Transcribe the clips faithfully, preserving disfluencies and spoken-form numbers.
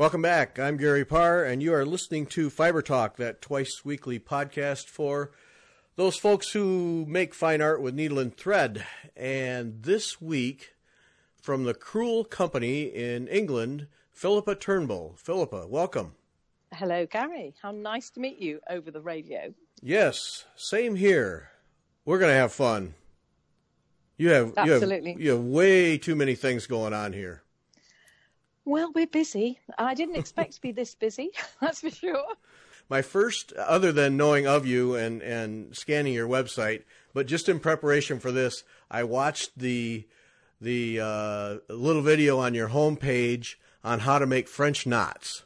Welcome back. I'm Gary Parr, and you are listening to Fiber Talk, that twice-weekly podcast for those folks who make fine art with needle and thread. And this week, from the Crewel Company in England, Philippa Turnbull. Philippa, welcome. Hello, Gary. How nice to meet you over the radio. Yes, same here. We're going to have fun. You have, Absolutely. You have, you have way too many things going on here. Well, we're busy. I didn't expect to be this busy, that's for sure. My first, other than knowing of you and, and scanning your website, but just in preparation for this, I watched the the uh, little video on your homepage on how to make French knots.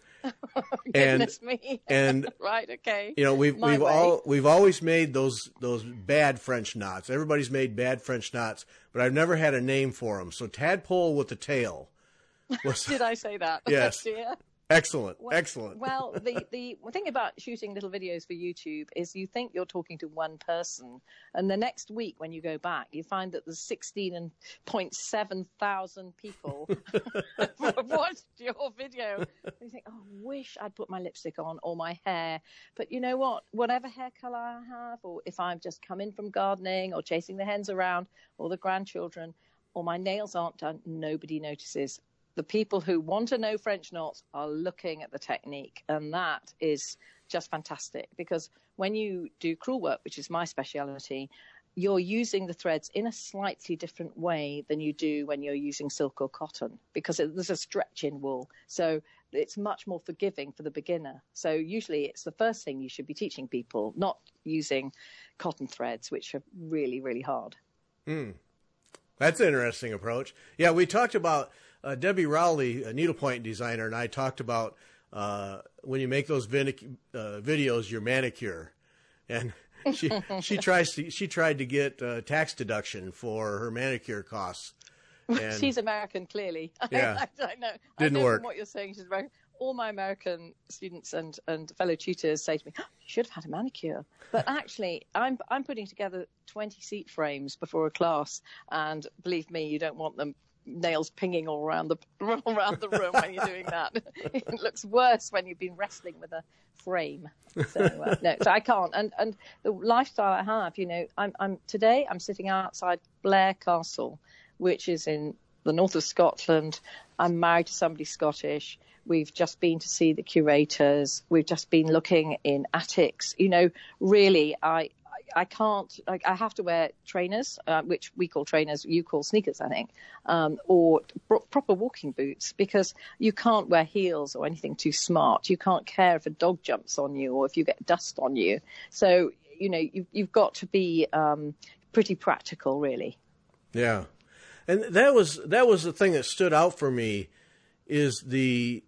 Oh, goodness and, me. And right, okay. You know, we've My we've way. all we've always made those those bad French knots. Everybody's made bad French knots, but I've never had a name for them. So tadpole with the tail. Was, Did I say that? Yes. Dear. Excellent. Well, Excellent. Well, the, the thing about shooting little videos for YouTube is you think you're talking to one person, and the next week when you go back, you find that there's sixteen point seven thousand people have watched your video. And you think, oh, I wish I'd put my lipstick on or my hair. But you know what? Whatever hair color I have, or if I've just come in from gardening or chasing the hens around or the grandchildren, or my nails aren't done, nobody notices. The people who want to know French knots are looking at the technique, and that is just fantastic, because when you do crewel work, which is my speciality, you're using the threads in a slightly different way than you do when you're using silk or cotton, because there's a stretch in wool. So it's much more forgiving for the beginner. So usually it's the first thing you should be teaching people, not using cotton threads, which are really, really hard. Mm. That's an interesting approach. Yeah, we talked about Uh, Debbie Rowley, a needlepoint designer, and I talked about uh, when you make those vin- uh, videos, your manicure, and she she tries to she tried to get uh, tax deduction for her manicure costs. And she's American, clearly. Yeah, I, I know. Didn't I know work. From what you're saying, she's American. All my American students and, and fellow tutors say to me, oh, "You should have had a manicure." But actually, I'm I'm putting together twenty seat frames before a class, and believe me, you don't want them nails pinging all around the all around the room when you're doing that. It looks worse when you've been wrestling with a frame. So uh, no, so I can't. And and the lifestyle I have, you know, I'm I'm today I'm sitting outside Blair Castle, which is in the north of Scotland. I'm married to somebody Scottish. We've just been to see the curators. We've just been looking in attics. You know, really, I. I can't, like, I have to wear trainers, uh, which we call trainers, you call sneakers, I think, um, or pro- proper walking boots, because you can't wear heels or anything too smart. You can't care if a dog jumps on you or if you get dust on you. So, you know, you've, you've got to be um, pretty practical, really. Yeah. And that was, that was the thing that stood out for me, is the,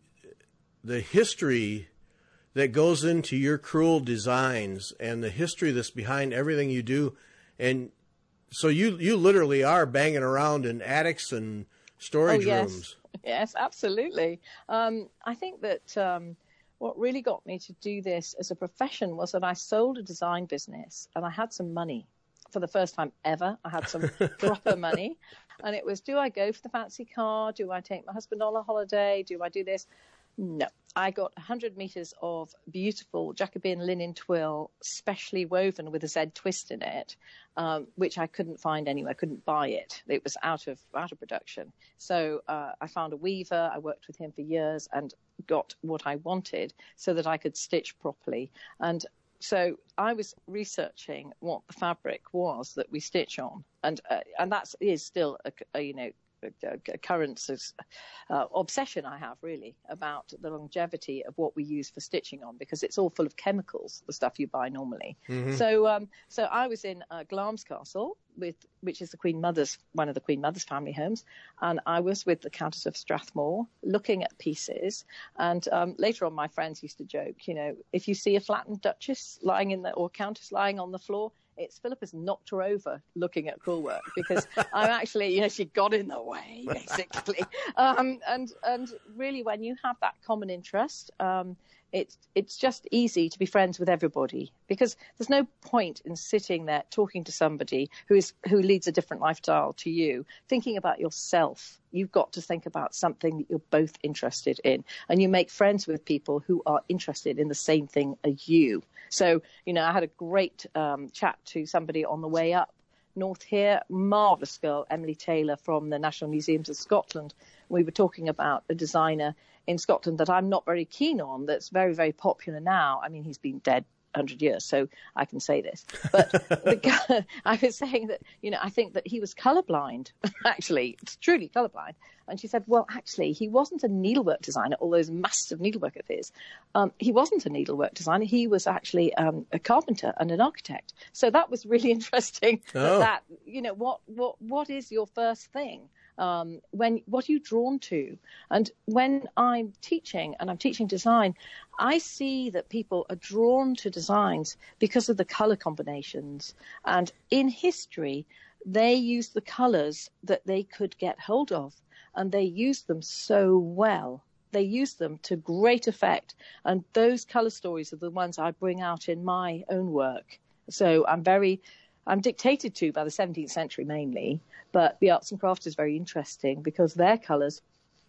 the history that goes into your crewel designs and the history that's behind everything you do. And so you, you literally are banging around in attics and storage oh, yes. rooms. Yes, absolutely. Um, I think that um, what really got me to do this as a profession was that I sold a design business and I had some money. For the first time ever, I had some proper money. And it was, do I go for the fancy car? Do I take my husband on a holiday? Do I do this? No, I got one hundred meters of beautiful Jacobean linen twill, specially woven with a Z twist in it, um, which I couldn't find anywhere. I couldn't buy it. It was out of out of production. So uh, I found a weaver. I worked with him for years and got what I wanted so that I could stitch properly. And so I was researching what the fabric was that we stitch on, and uh, and that is still a, a you know. A current uh, obsession I have, really, about the longevity of what we use for stitching on, because it's all full of chemicals, the stuff you buy normally. Mm-hmm. So um, so I was in uh, Glamis Castle, with which is the Queen Mother's, one of the Queen Mother's family homes, and I was with the Countess of Strathmore looking at pieces. And um, later on, my friends used to joke, you know, if you see a flattened Duchess lying in the, or Countess lying on the floor, it's Philippa's knocked her over looking at crewel work, because I'm actually, you know, she got in the way, basically. Um, and and really, when you have that common interest, um, it's it's just easy to be friends with everybody, because there's no point in sitting there talking to somebody who is who leads a different lifestyle to you, thinking about yourself. You've got to think about something that you're both interested in, and you make friends with people who are interested in the same thing as you. So, you know, I had a great um, chat to somebody on the way up north here, marvellous girl, Emily Taylor from the National Museums of Scotland. We were talking about a designer in Scotland that I'm not very keen on, that's very, very popular now. I mean, he's been dead one hundred years, so I can say this. But the guy, I was saying that, you know, I think that he was colourblind, actually, it's truly colourblind. And she said, well, actually, he wasn't a needlework designer, all those massive needlework of his. Um, he wasn't a needlework designer. He was actually um, a carpenter and an architect. So that was really interesting. Oh. That, that, you know, what, what, what is your first thing? Um, when what are you drawn to? And when I'm teaching and I'm teaching design, I see that people are drawn to designs because of the color combinations. And in history, they used the colors that they could get hold of, and they used them so well. They used them to great effect. And those color stories are the ones I bring out in my own work. So I'm very... I'm dictated to by the seventeenth century mainly, but the arts and crafts is very interesting because their colours,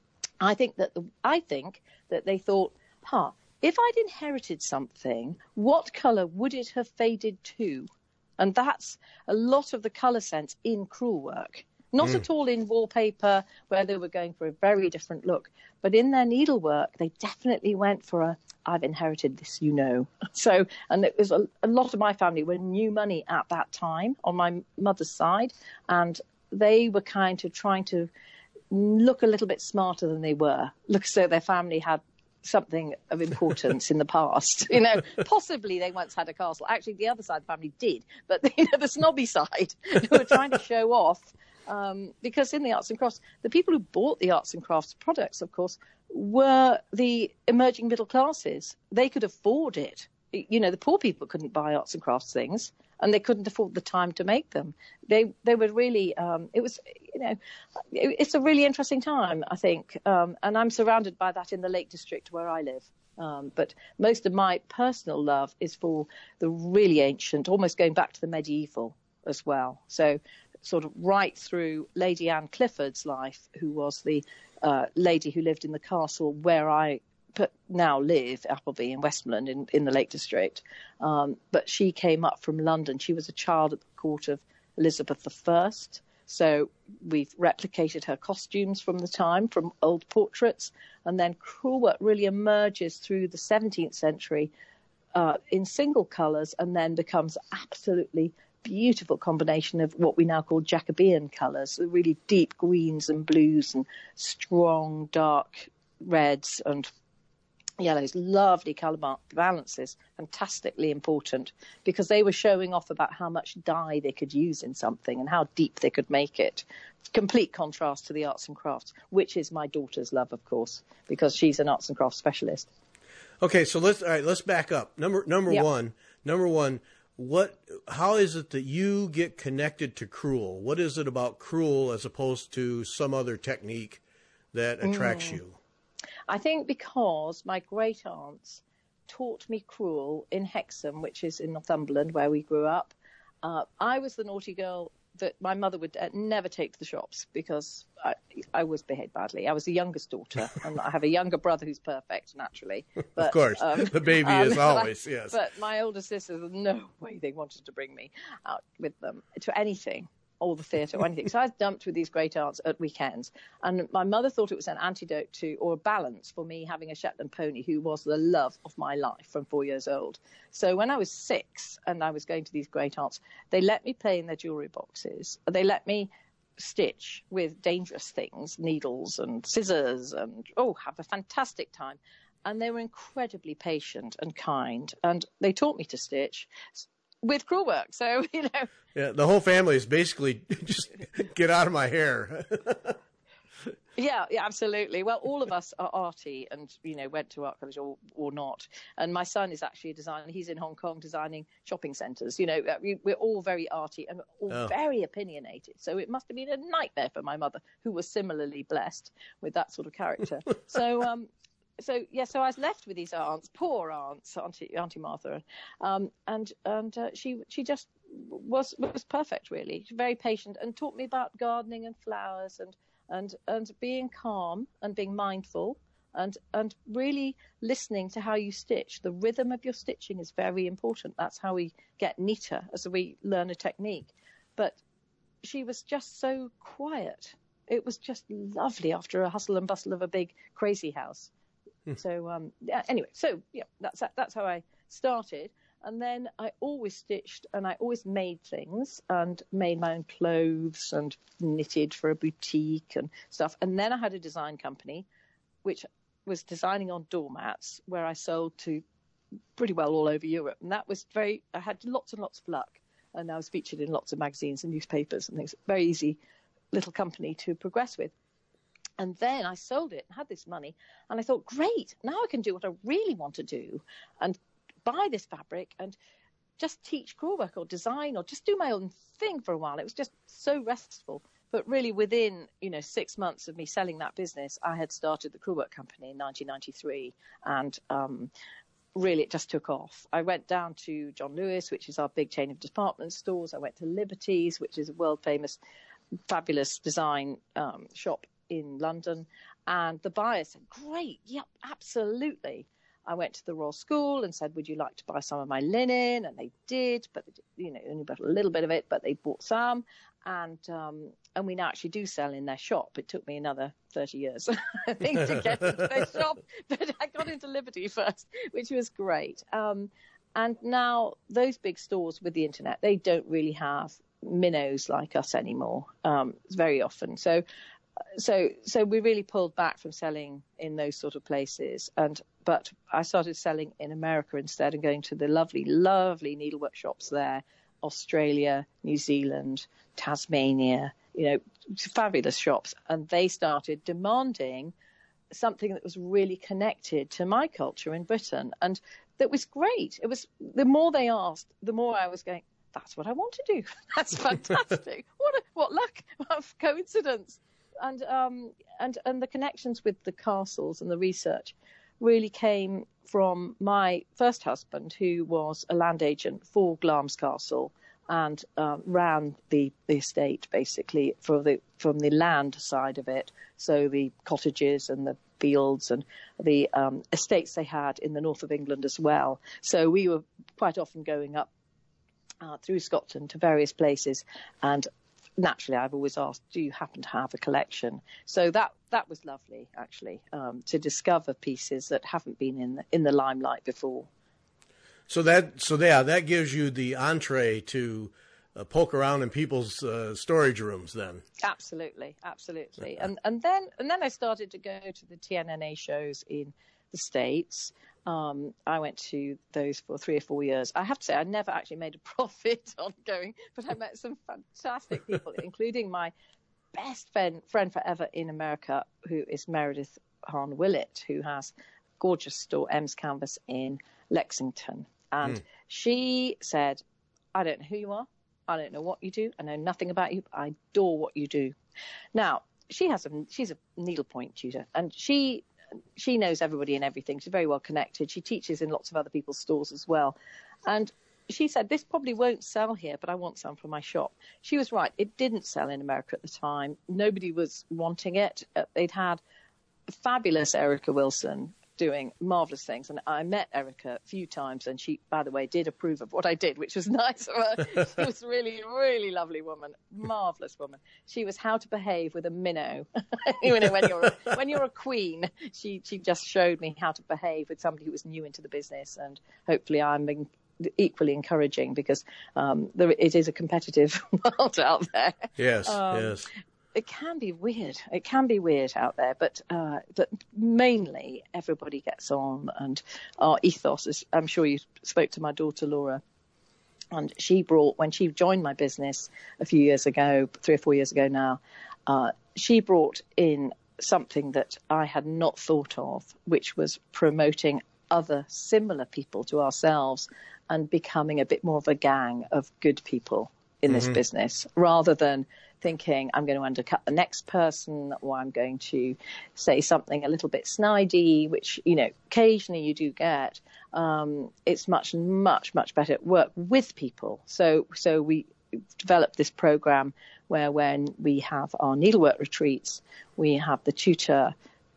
I think that the, I think that they thought, huh, if I'd inherited something, what colour would it have faded to? And that's a lot of the colour sense in crewel work. Not mm. at all in wallpaper, where they were going for a very different look. But in their needlework, they definitely went for a, I've inherited this, you know. So, and it was a, a lot of my family were new money at that time on my mother's side. And they were kind of trying to look a little bit smarter than they were. Look as though their family had something of importance in the past. You know, possibly they once had a castle. Actually, the other side of the family did. But, you know, the snobby side, who were trying to show off. Um, because in the arts and crafts, the people who bought the arts and crafts products, of course, were the emerging middle classes. They could afford it. You know, the poor people couldn't buy arts and crafts things, and they couldn't afford the time to make them. They they were really, um, it was, you know, it, it's a really interesting time, I think. Um, and I'm surrounded by that in the Lake District where I live. Um, but most of my personal love is for the really ancient, almost going back to the medieval as well. So sort of right through Lady Anne Clifford's life, who was the uh, lady who lived in the castle where I now live, Appleby in Westmoreland in, in the Lake District. Um, but she came up from London. She was a child at the court of Elizabeth the First. So we've replicated her costumes from the time, from old portraits. And then crewel work really emerges through the seventeenth century uh, in single colours, and then becomes absolutely beautiful combination of what we now call Jacobean colours, the really deep greens and blues and strong dark reds and yellows, lovely colour balances, fantastically important, because they were showing off about how much dye they could use in something and how deep they could make it. Complete contrast to the arts and crafts, which is my daughter's love, of course, because she's an arts and crafts specialist. Okay, so let's all right, let's back up. Number number yep. one, number one. What? How is it that you get connected to crewel? What is it about crewel as opposed to some other technique that attracts mm. you? I think because my great aunts taught me crewel in Hexham, which is in Northumberland, where we grew up. Uh, I was the naughty girl that my mother would uh, never take to the shops because I, I was behaved badly. I was the youngest daughter, and I have a younger brother who's perfect, naturally. But, of course, um, the baby um, is always, I, yes. But my older sisters, no way they wanted to bring me out with them to anything, or the theatre or anything. So I was dumped with these great aunts at weekends. And my mother thought it was an antidote to, or a balance for me having a Shetland pony, who was the love of my life from four years old. So when I was six and I was going to these great aunts, they let me play in their jewellery boxes. They let me stitch with dangerous things, needles and scissors, and, oh, have a fantastic time. And they were incredibly patient and kind. And they taught me to stitch with crewel work. So, you know. Yeah, the whole family is basically just get out of my hair. yeah, yeah, absolutely. Well, all of us are arty and, you know, went to art college or, or not. And my son is actually a designer. He's in Hong Kong designing shopping centres. You know, we, we're all very arty and all oh. very opinionated. So it must have been a nightmare for my mother, who was similarly blessed with that sort of character. so, um, so yeah, so I was left with these aunts, poor aunts, Auntie Auntie Martha, um, and and uh, she she just was was perfect, really, very patient, and taught me about gardening and flowers and and and being calm and being mindful and and really listening to how you stitch. The rhythm of your stitching is very important. That's how we get neater as we learn a technique. But she was just so quiet. It was just lovely after a hustle and bustle of a big crazy house. So um, yeah, anyway, so yeah, that's that's how I started. And then I always stitched and I always made things and made my own clothes and knitted for a boutique and stuff. And then I had a design company, which was designing on doormats, where I sold to pretty well all over Europe. And that was very, I had lots and lots of luck. And I was featured in lots of magazines and newspapers and things. Very easy little company to progress with. And then I sold it and had this money. And I thought, great, now I can do what I really want to do and buy this fabric and just teach crewelwork or design or just do my own thing for a while. It was just so restful. But really within, you know, six months of me selling that business, I had started the crewelwork company in nineteen ninety-three. And um, really it just took off. I went down to John Lewis, which is our big chain of department stores. I went to Liberty's, which is a world famous, fabulous design um, shop in London. And the buyer said, great, yep, absolutely. I went to the Royal School and said, would you like to buy some of my linen? And they did, but they, you know, only bought a little bit of it, but they bought some. And um, and we now actually do sell in their shop. It took me another thirty years, I think, to get into their shop. But I got into Liberty first, which was great. Um, and now those big stores with the internet, they don't really have minnows like us anymore, um, very often. So So, so we really pulled back from selling in those sort of places, and but I started selling in America instead, and going to the lovely, lovely needlework shops there, Australia, New Zealand, Tasmania, you know, fabulous shops, and they started demanding something that was really connected to my culture in Britain, and that was great. It was the more they asked, the more I was going, that's what I want to do. That's fantastic. what a, what luck, what coincidence. And um, and and the connections with the castles and the research really came from my first husband, who was a land agent for Glamis Castle and um, ran the, the estate basically for the from the land side of it, so the cottages and the fields and the um, estates they had in the north of England as well. So we were quite often going up uh, through Scotland to various places, and naturally, I've always asked, do you happen to have a collection? So that that was lovely, actually, um, to discover pieces that haven't been in the, in the limelight before. So that so yeah, that gives you the entree to uh, poke around in people's uh, storage rooms. Then absolutely, absolutely, and and then and then I started to go to the T N N A shows in the States. Um, I went to those for three or four years. I have to say, I never actually made a profit on going, but I met some fantastic people, including my best friend, friend forever in America, who is Meredith Hahn Willett, who has a gorgeous store, M's Canvas, in Lexington. And mm. she said, I don't know who you are. I don't know what you do. I know nothing about you, but I adore what you do. Now, she has a, she's a needlepoint tutor, and she She knows everybody and everything. She's very well connected. She teaches in lots of other people's stores as well. And she said, this probably won't sell here, but I want some for my shop. She was right. It didn't sell in America at the time. Nobody was wanting it. Uh, they'd had fabulous Erica Wilson doing marvelous things. And I met Erica a few times, and she, by the way, did approve of what I did, which was nice of her. She was really, really lovely woman, marvelous woman. She was how to behave with a minnow. you know, when you're a, when you're a queen, she she just showed me how to behave with somebody who was new into the business, and hopefully I'm being equally encouraging, because um, there, it is a competitive world out there. Yes, um, yes. It can be weird. It can be weird out there, but uh, but mainly everybody gets on, and our ethos is. I'm sure you spoke to my daughter Laura, and she brought, when she joined my business a few years ago, three or four years ago now, uh, she brought in something that I had not thought of, which was promoting other similar people to ourselves and becoming a bit more of a gang of good people in mm-hmm. this business, rather than thinking I'm going to undercut the next person, or I'm going to say something a little bit snidey, which, you know, occasionally you do get. Um, it's much, much, much better to work with people. So, so we developed this program where when we have our needlework retreats, we have the tutor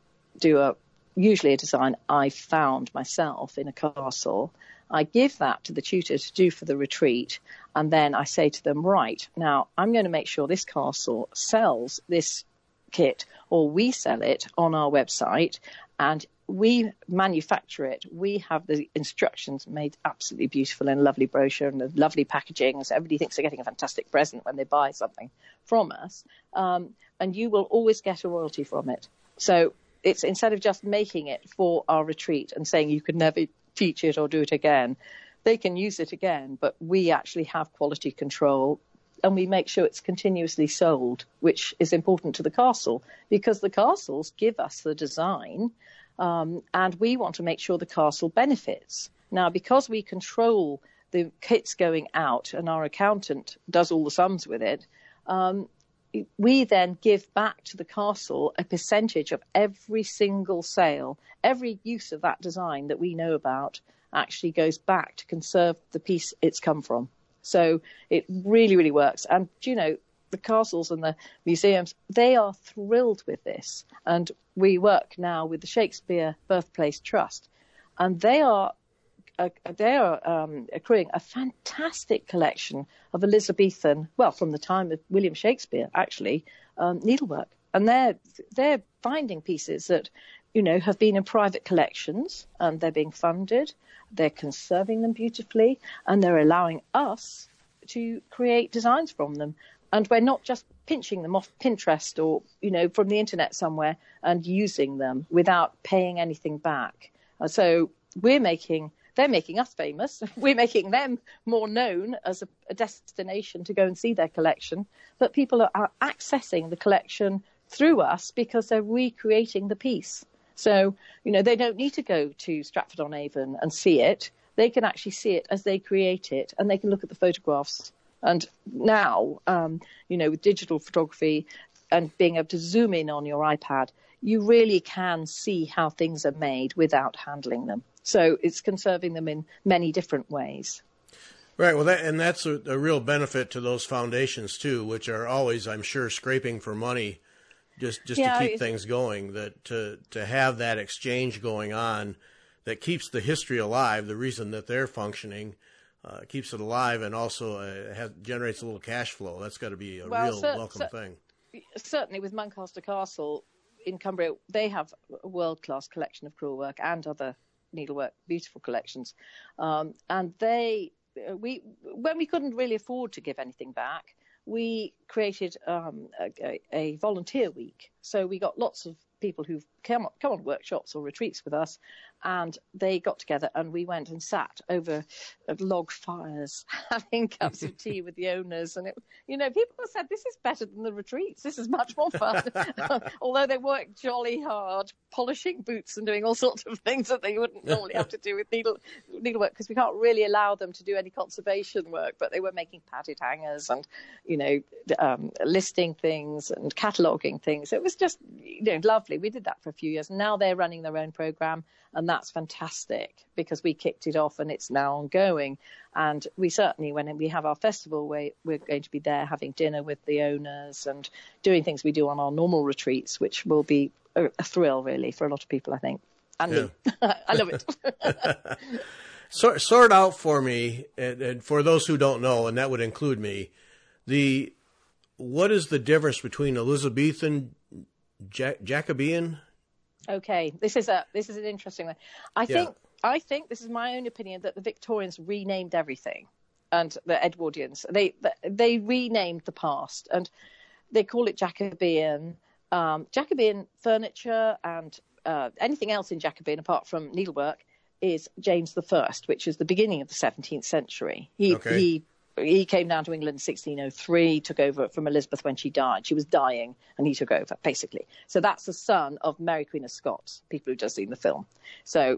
do a usually a design I found myself in a castle. I give that to the tutor to do for the retreat, and then I say to them, right, now I'm going to make sure this castle sells this kit, or we sell it on our website, and we manufacture it. We have the instructions made absolutely beautiful in a lovely brochure and a lovely packaging, so everybody thinks they're getting a fantastic present when they buy something from us, um, and you will always get a royalty from it. So it's instead of just making it for our retreat and saying you could never teach it or do it again, they can use it again, but we actually have quality control and we make sure it's continuously sold, which is important to the castle because the castles give us the design, um, and we want to make sure the castle benefits. Now, because we control the kits going out and our accountant does all the sums with it, um, we then give back to the castle a percentage of every single sale. Every use of that design that we know about actually goes back to conserve the piece it's come from. So it really, really works. And, you know, the castles and the museums, they are thrilled with this. And we work now with the Shakespeare Birthplace Trust, and they are Uh, they are um, accruing a fantastic collection of Elizabethan, well, from the time of William Shakespeare, actually, um, needlework. And they're, they're finding pieces that, you know, have been in private collections, and they're being funded. They're conserving them beautifully, and they're allowing us to create designs from them. And we're not just pinching them off Pinterest or, you know, from the internet somewhere and using them without paying anything back. Uh, so we're making... They're making us famous. We're making them more known as a, a destination to go and see their collection. But people are, are accessing the collection through us because they're recreating the piece. So, you know, they don't need to go to Stratford-on-Avon and see it. They can actually see it as they create it, and they can look at the photographs. And now, um, you know, with digital photography and being able to zoom in on your iPad, you really can see how things are made without handling them. So it's conserving them in many different ways. Right. Well, that, and that's a, a real benefit to those foundations, too, which are always, I'm sure, scraping for money just, just yeah, to keep things going, that to, to have that exchange going on that keeps the history alive, the reason that they're functioning, uh, keeps it alive, and also uh, has, generates a little cash flow. That's got to be a well, real cer- welcome cer- thing. Certainly with Muncaster Castle in Cumbria, they have a world-class collection of crewel work and other needlework, beautiful collections. Um, and they, we, when we couldn't really afford to give anything back, we created um, a, a volunteer week. So we got lots of people who've come, come on workshops or retreats with us, and they got together and we went and sat over log fires having cups of tea with the owners. And, it, you know, people said, this is better than the retreats. This is much more fun. Although they worked jolly hard, polishing boots and doing all sorts of things that they wouldn't normally have to do with needle needlework, because we can't really allow them to do any conservation work. But they were making padded hangers and, you know, um, listing things and cataloguing things. It was just, you know, lovely. We did that for a few years. Now they're running their own program, and that's fantastic because we kicked it off and it's now ongoing. And we certainly, when we have our festival, we're, we're going to be there having dinner with the owners and doing things we do on our normal retreats, which will be a, a thrill, really, for a lot of people, I think. And yeah. me. I love it. sort, sort out for me, and, and for those who don't know, and that would include me, the what is the difference between Elizabethan, ja- Jacobean? Okay, this is a this is an interesting one. I Yeah. think I think this is my own opinion that the Victorians renamed everything, and the Edwardians they they renamed the past, and they call it Jacobean. Um, Jacobean furniture and uh, anything else in Jacobean apart from needlework is James the First, which is the beginning of the seventeenth century. He Okay. he. He came down to England in sixteen oh three, took over from Elizabeth when she died. She was dying, and he took over, basically. So that's the son of Mary Queen of Scots, people who've just seen the film. So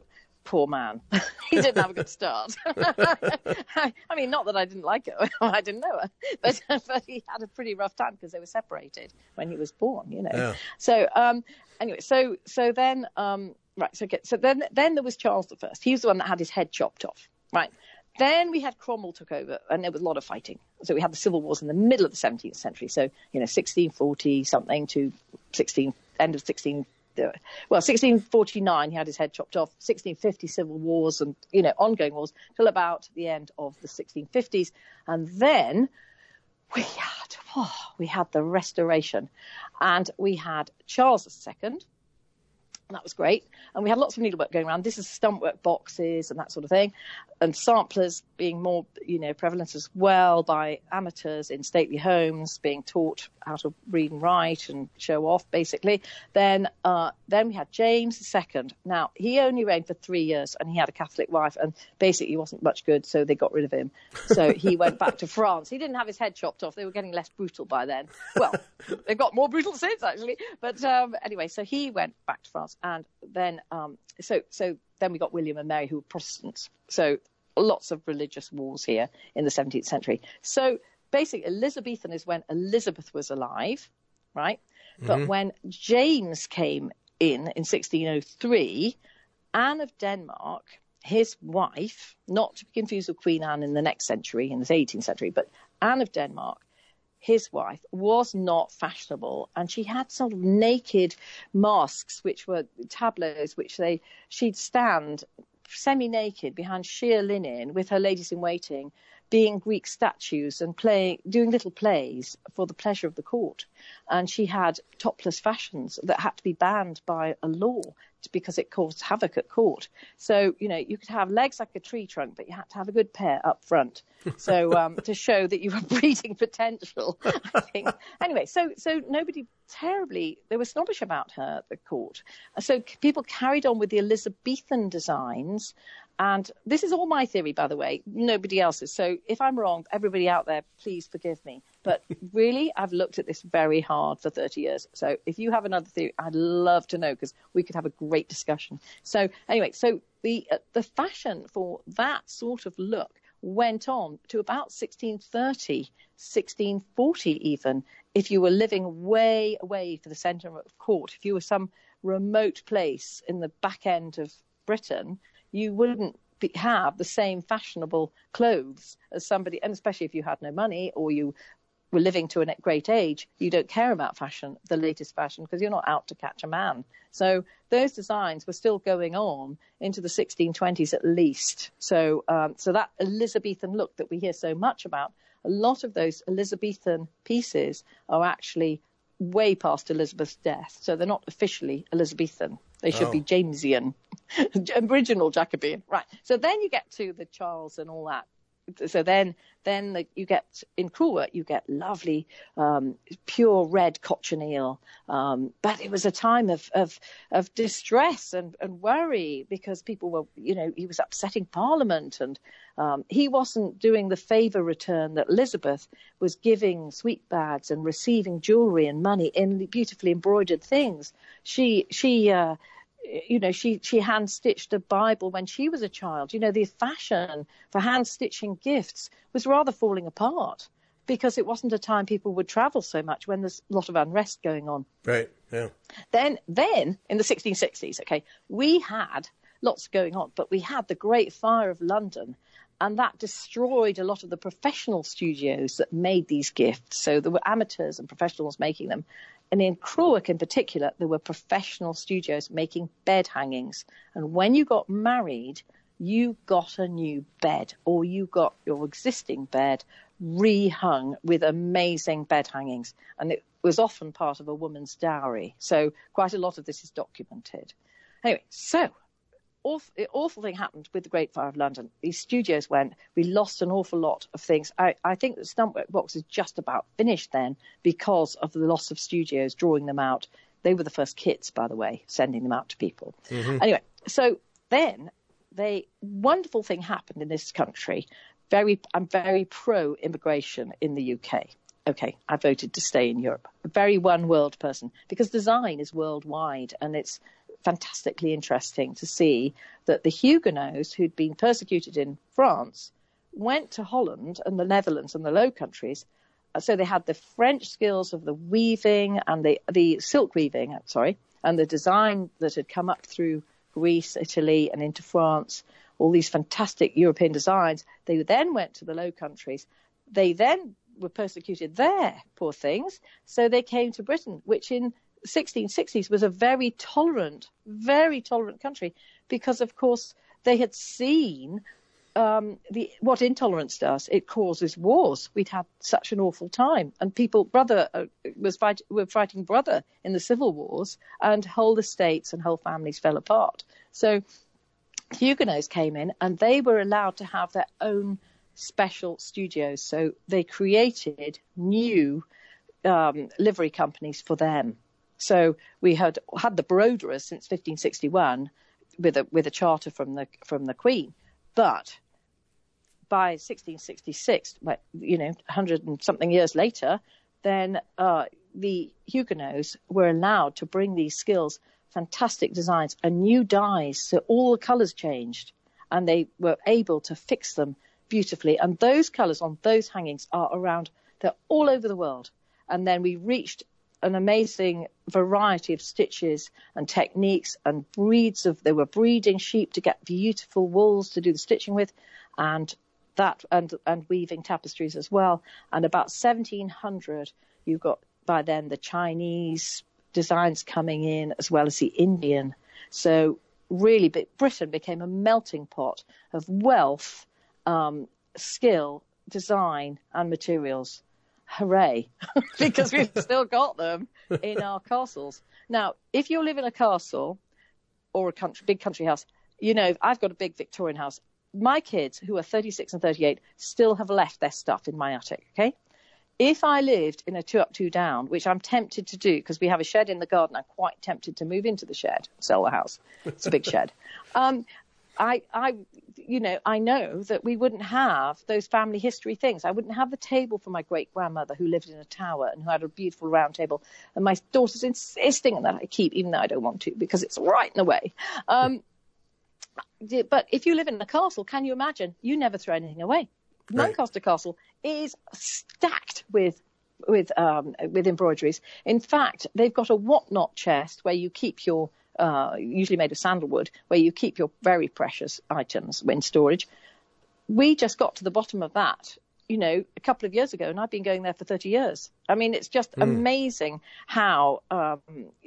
poor man. He didn't have a good start. I, I mean, not that I didn't like her. I didn't know her. But, but he had a pretty rough time because they were separated when he was born, you know. Yeah. So um, anyway, so so then, um, right, so, okay, so then, then there was Charles the First. He was the one that had his head chopped off, right? Then we had Cromwell took over, and there was a lot of fighting. So we had the civil wars in the middle of the seventeenth century. So, you know, sixteen forty something to sixteen, end of sixteen well, sixteen forty-nine, he had his head chopped off. sixteen fifty, civil wars and, you know, ongoing wars till about the end of the sixteen fifties. And then we had, oh, we had the Restoration. And we had Charles the Second. That was great. And we had lots of needlework going around. This is stumpwork boxes and that sort of thing. And samplers being more, you know, prevalent as well by amateurs in stately homes, being taught how to read and write and show off, basically. Then uh, then we had James the Second. Now, he only reigned for three years and he had a Catholic wife and basically he wasn't much good, so they got rid of him. So he went back to France. He didn't have his head chopped off. They were getting less brutal by then. Well, they've got more brutal since, actually. But um, anyway, so he went back to France. And then um, so so then we got William and Mary, who were Protestants. So lots of religious wars here in the seventeenth century. So basically, Elizabethan is when Elizabeth was alive, right? Mm-hmm. But when James came in in sixteen oh three, Anne of Denmark, his wife, not to be confused with Queen Anne in the next century, in the eighteenth century, but Anne of Denmark, his wife, was not fashionable, and she had sort of naked masks, which were tableaus, which they she'd stand semi-naked behind sheer linen with her ladies in waiting, being Greek statues and playing, doing little plays for the pleasure of the court. And she had topless fashions that had to be banned by a law because it caused havoc at court. So, you know, you could have legs like a tree trunk, but you had to have a good pair up front. So um, to show that you were breeding potential, I think. Anyway, so so nobody terribly, they were snobbish about her at the court. So people carried on with the Elizabethan designs. And this is all my theory, by the way, nobody else's. So if I'm wrong, everybody out there, please forgive me. But really, I've looked at this very hard for thirty years. So if you have another theory, I'd love to know, because we could have a great discussion. So anyway, so the uh, the fashion for that sort of look went on to about sixteen thirty, sixteen forty even, if you were living way away from the centre of court. If you were some remote place in the back end of Britain, you wouldn't be, have the same fashionable clothes as somebody, and especially if you had no money or you were living to a great age, you don't care about fashion, the latest fashion, because you're not out to catch a man. So those designs were still going on into the sixteen twenties at least. So, um, so that Elizabethan look that we hear so much about, a lot of those Elizabethan pieces are actually way past Elizabeth's death. So they're not officially Elizabethan. They should oh. be Jamesian, original Jacobean. Right. So then you get to the Charles and all that. So then, then the, you get, in Crewwork, you get lovely, um, pure red cochineal. Um, but it was a time of, of, of distress and, and worry, because people were, you know, he was upsetting Parliament, and um, he wasn't doing the favour return that Elizabeth was giving sweet bags and receiving jewellery and money in beautifully embroidered things. She, she, uh, You know, she, she hand-stitched a Bible when she was a child. You know, the fashion for hand-stitching gifts was rather falling apart, because it wasn't a time people would travel so much when there's a lot of unrest going on. Right, yeah. Then, then in the sixteen sixties, okay, we had lots going on, but we had the Great Fire of London, and that destroyed a lot of the professional studios that made these gifts. So there were amateurs and professionals making them. And in Crewwork in particular, there were professional studios making bed hangings. And when you got married, you got a new bed, or you got your existing bed rehung with amazing bed hangings. And it was often part of a woman's dowry. So quite a lot of this is documented. Anyway, so awful, awful thing happened with the Great Fire of London. These studios went, we lost an awful lot of things. I, I think that Stumpwork Box is just about finished then, because of the loss of studios drawing them out. They were the first kits, by the way, sending them out to people. Mm-hmm. Anyway, so then the wonderful thing happened in this country. Very, I'm very pro-immigration in the U K. Okay, I voted to stay in Europe. A very one-world person, because design is worldwide, and it's fantastically interesting to see that the Huguenots who'd been persecuted in France went to Holland and the Netherlands and the Low Countries. So they had the French skills of the weaving and the, the silk weaving, sorry, and the design that had come up through Greece, Italy, and into France, all these fantastic European designs. They then went to the Low Countries. They then were persecuted there, poor things. So they came to Britain, which in sixteen sixties was a very tolerant, very tolerant country, because, of course, they had seen um, the what intolerance does. It causes wars. We'd had such an awful time, and people, brother uh, was fight, were fighting brother in the civil wars, and whole estates and whole families fell apart. So Huguenots came in, and they were allowed to have their own special studios. So they created new um, livery companies for them. So we had had the broderers since fifteen sixty-one with a with a charter from the from the Queen, but by sixteen sixty-six, you know, a hundred and something years later, then uh, the Huguenots were allowed to bring these skills, fantastic designs, and new dyes, so all the colours changed, and they were able to fix them beautifully. And those colours on those hangings are around; they're all over the world. And then we reached an amazing variety of stitches and techniques and breeds of, they were breeding sheep to get beautiful wools to do the stitching with, and that, and, and weaving tapestries as well. And about seventeen hundred, you've got by then the Chinese designs coming in as well as the Indian. So really Britain became a melting pot of wealth, um, skill, design and materials. Hooray, because we've still got them in our castles. Now, if you live in a castle or a country, big country house, you know, I've got a big Victorian house. My kids, who are thirty-six and thirty-eight, still have left their stuff in my attic, okay? If I lived in a two up, two down, which I'm tempted to do because we have a shed in the garden, I'm quite tempted to move into the shed, sell the house. It's a big shed. Um, I, I, you know, I know that we wouldn't have those family history things. I wouldn't have the table for my great grandmother who lived in a tower and who had a beautiful round table. And my daughter's insisting that I keep, even though I don't want to, because it's right in the way. Um, but if you live in a castle, can you imagine? You never throw anything away. Right. Lancaster Castle is stacked with with um, with embroideries. In fact, they've got a whatnot chest where you keep your Uh, usually made of sandalwood, where you keep your very precious items in storage. We just got to the bottom of that, you know, a couple of years ago, and I've been going there for thirty years. I mean, it's just mm. amazing how um,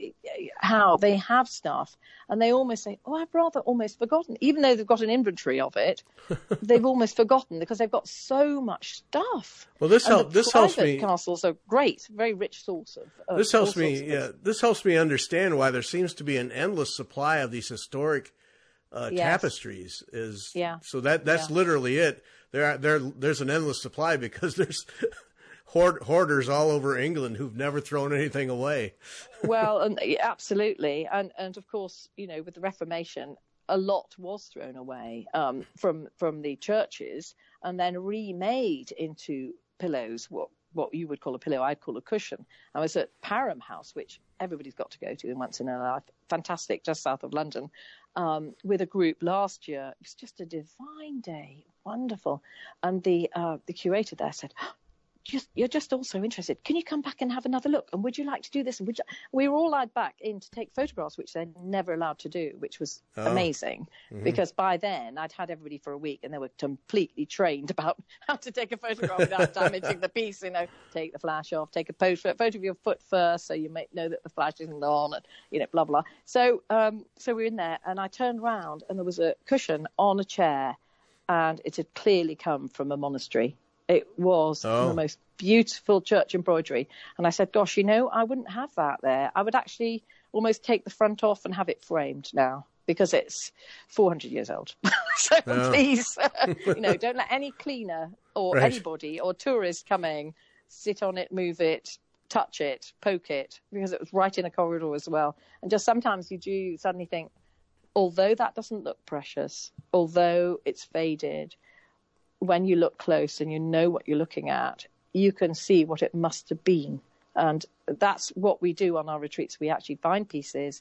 how they have stuff, and they almost say, oh, I've rather almost forgotten. Even though they've got an inventory of it, they've almost forgotten because they've got so much stuff. Well, this, help, this helps me. Castles are great, very rich source of. of this helps me. Yeah, this helps me understand why there seems to be an endless supply of these historic uh, yes. tapestries. Is yeah. So that that's yeah. literally it. There, are, there, there's an endless supply because there's hoard, hoarders all over England who've never thrown anything away. Well, and, absolutely, and and of course, you know, with the Reformation, a lot was thrown away um, from from the churches and then remade into pillows. What what you would call a pillow, I'd call a cushion. I was at Parham House, which everybody's got to go to once in their life. Fantastic, just south of London, um, with a group last year. It was just a divine day. Wonderful. And the uh, the curator there said, oh, just, you're just also interested. Can you come back and have another look? And would you like to do this? And would you... We were all allowed back in to take photographs, which they're never allowed to do, which was oh. amazing. Mm-hmm. Because by then I'd had everybody for a week and they were completely trained about how to take a photograph without damaging the piece. You know, take the flash off, take a photo, photo of your foot first so you may know that the flash isn't on, and, you know, blah, blah. So, um, so we were in there and I turned round and there was a cushion on a chair and it had clearly come from a monastery. It was oh. the most beautiful church embroidery. And I said, gosh, you know, I wouldn't have that there. I would actually almost take the front off and have it framed now because it's four hundred years old. So oh. please, you know, don't let any cleaner or right. anybody or tourist coming sit on it, move it, touch it, poke it, because it was right in a corridor as well. And just sometimes you do suddenly think, although that doesn't look precious, although it's faded, when you look close and you know what you're looking at, you can see what it must have been. And that's what we do on our retreats. We actually find pieces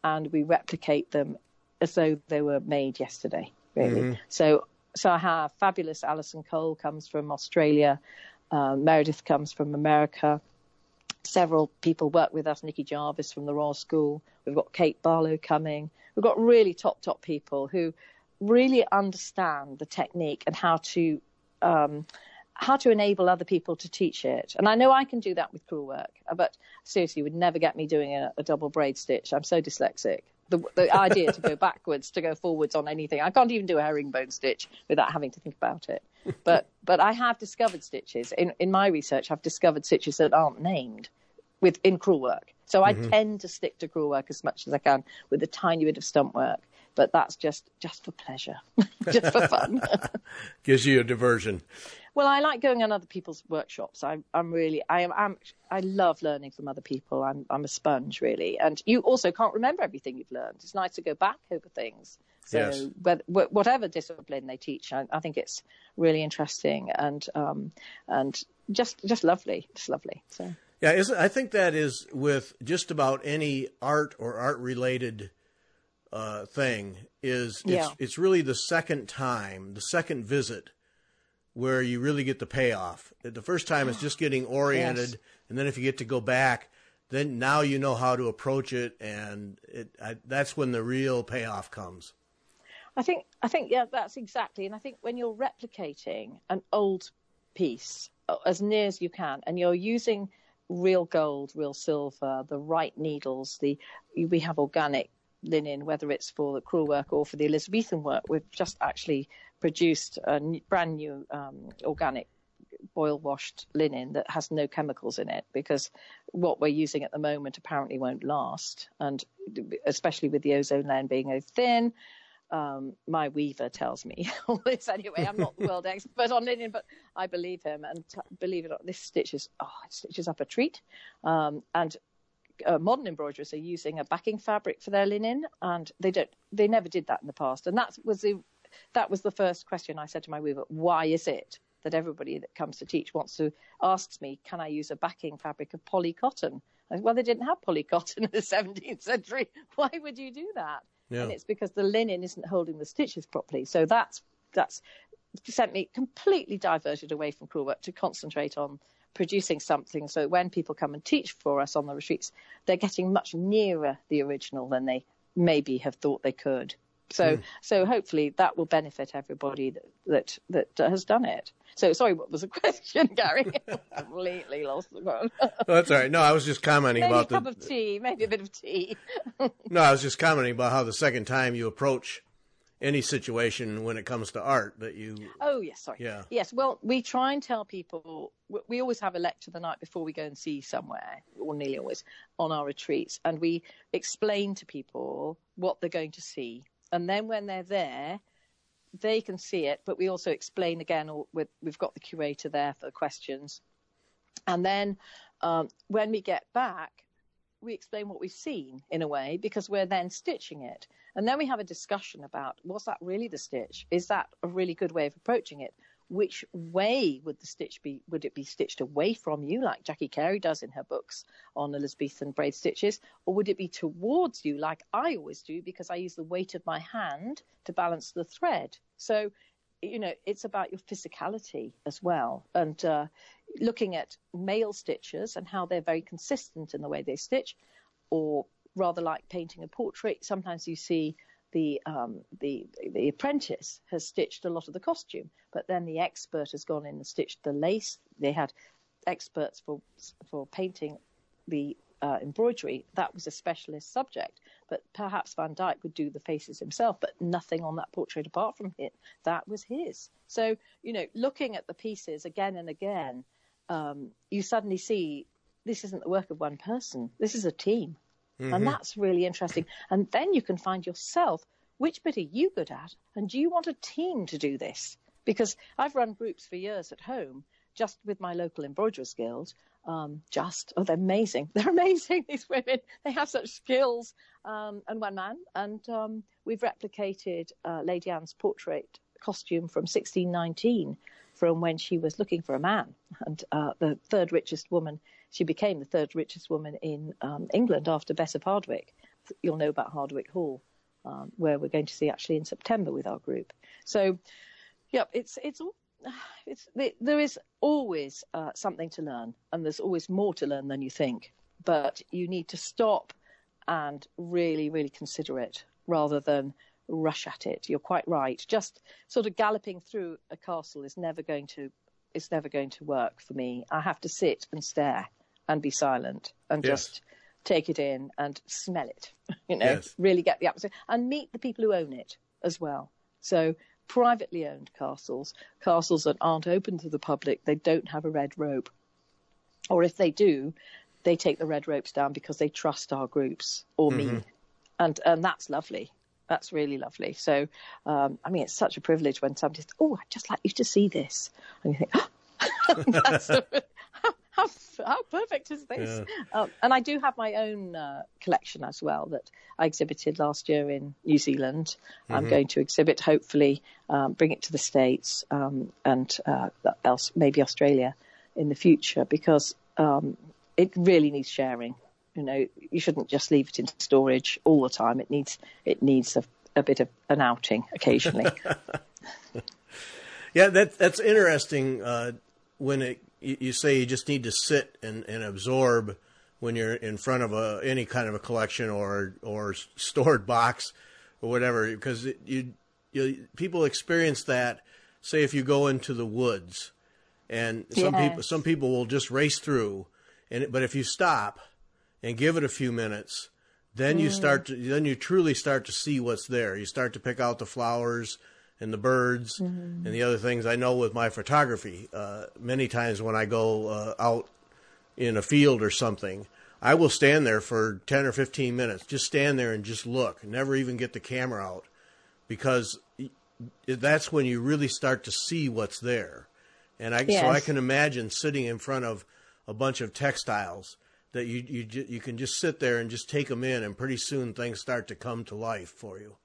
and we replicate them as though they were made yesterday, really. Mm-hmm. So, so I have fabulous Alison Cole comes from Australia, uh, Meredith comes from America. Several people work with us, Nikki Jarvis from the Royal School. We've got Kate Barlow coming. We've got really top, top people who really understand the technique and how to um, how to enable other people to teach it. And I know I can do that with crewel work, but seriously, you would never get me doing a, a double braid stitch. I'm so dyslexic. The, the idea to go backwards, to go forwards on anything. I can't even do a herringbone stitch without having to think about it. But but I have discovered stitches. In, in my research, I've discovered stitches that aren't named with in crewel work. So I mm-hmm. tend to stick to crewel work as much as I can with a tiny bit of stump work. But that's just, just for pleasure, just for fun. Gives you a diversion. Well, I like going on other people's workshops. I, I'm really, I am, I'm, I love learning from other people. I'm, I'm a sponge, really. And you also can't remember everything you've learned. It's nice to go back over things. So yes. whether, whatever discipline they teach, I, I think it's really interesting and um, and just just lovely, just lovely. So yeah, isn't, I think that is with just about any art or art related uh, thing. Is it's, yeah. it's really the second time, the second visit, where you really get the payoff. The first time is just getting oriented, yes. and then if you get to go back, then now you know how to approach it, and it, I, that's when the real payoff comes. I think, I think, yeah, that's exactly. And I think when you're replicating an old piece as near as you can, and you're using real gold, real silver, the right needles, the we have organic linen, whether it's for the crewel work or for the Elizabethan work. We've just actually produced a brand new um, organic boil washed linen that has no chemicals in it, because what we're using at the moment apparently won't last, and especially with the ozone layer being so thin. Um, my weaver tells me all this anyway. I'm not the world expert on linen, but I believe him, and t- believe it or not, this stitches oh it stitches up a treat. Um, and uh, modern embroiderers are using a backing fabric for their linen, and they don't they never did that in the past. And that was the that was the first question I said to my weaver: why is it that everybody that comes to teach wants to asks me, can I use a backing fabric of poly cotton? I said, well, they didn't have poly cotton in the seventeenth century. Why would you do that? Yeah. And it's because the linen isn't holding the stitches properly. So that's that's sent me completely diverted away from crewel work to concentrate on producing something. So when people come and teach for us on the retreats, they're getting much nearer the original than they maybe have thought they could. So, mm. so hopefully that will benefit everybody that, that that has done it. So, sorry, what was the question, Gary? Completely lost the one. Oh, that's all right. No, I was just commenting maybe about the... Maybe a the... cup of tea, maybe a bit of tea. No, I was just commenting about how the second time you approach any situation when it comes to art that you... Oh, yes, sorry. Yeah. Yes, well, we try and tell people... We always have a lecture the night before we go and see somewhere, or nearly always, on our retreats. And we explain to people what they're going to see. And then when they're there, they can see it, but we also explain again, or with, we've got the curator there for questions. And then um, when we get back, we explain what we've seen in a way, because we're then stitching it. And then we have a discussion about, was that really the stitch? Is that a really good way of approaching it? Which way would the stitch be? Would it be stitched away from you, like Jackie Carey does in her books on Elizabethan braid stitches? Or would it be towards you, like I always do, because I use the weight of my hand to balance the thread? So, you know, it's about your physicality as well. And uh, looking at male stitchers and how they're very consistent in the way they stitch, or rather like painting a portrait, sometimes you see The, um, the the apprentice has stitched a lot of the costume, but then the expert has gone in and stitched the lace. They had experts for for painting the uh, embroidery. That was a specialist subject, but perhaps Van Dyck would do the faces himself, but nothing on that portrait apart from it. That was his. So, you know, looking at the pieces again and again, um, you suddenly see this isn't the work of one person. This is a team. Mm-hmm. And that's really interesting. And then you can find yourself, which bit are you good at? And do you want a team to do this? Because I've run groups for years at home, just with my local embroiderers guild. Um, just, oh, they're amazing. They're amazing, these women. They have such skills. Um, and one man. And um, we've replicated uh, Lady Anne's portrait costume from sixteen nineteen, from when she was looking for a man. And uh, the third richest woman, she became the third richest woman in um, England after Bess of Hardwick. you'll know about Hardwick Hall, um, where we're going to see actually in September with our group. So, yeah, it's it's it's there is always uh, something to learn, and there's always more to learn than you think. But you need to stop and really, really consider it rather than rush at it. You're quite right. Just sort of galloping through a castle is never going to it's never going to work for me. I have to sit and stare and be silent and yes. just take it in and smell it, you know, yes. really get the atmosphere and meet the people who own it as well. So privately owned castles, castles that aren't open to the public, they don't have a red rope. Or if they do, they take the red ropes down because they trust our groups or mm-hmm. me. And and that's lovely. That's really lovely. So, um, I mean, it's such a privilege when somebody says, oh, I'd just like you to see this. And you think, oh, that's a, how, how, how perfect is this? Yeah. Um, and I do have my own uh, collection as well that I exhibited last year in New Zealand. Mm-hmm. I'm going to exhibit, hopefully, um, bring it to the States um, and uh, else maybe Australia in the future because um, it really needs sharing. You know, you shouldn't just leave it in storage all the time. It needs it needs a, a bit of an outing occasionally. Yeah, that that's interesting. Uh, when it, you, you say you just need to sit and, and absorb when you're in front of a any kind of a collection or or stored box or whatever, because it, you you people experience that. Say if you go into the woods, and some yes. people some people will just race through, and but if you stop and give it a few minutes, then you start to, then you truly start to see what's there. You start to pick out the flowers and the birds mm-hmm. and the other things. I know with my photography, uh, many times when I go uh, out in a field or something, I will stand there for ten or fifteen minutes, just stand there and just look, never even get the camera out, because that's when you really start to see what's there. And I, yes. so I can imagine sitting in front of a bunch of textiles that you you you can just sit there and just take them in, and pretty soon things start to come to life for you.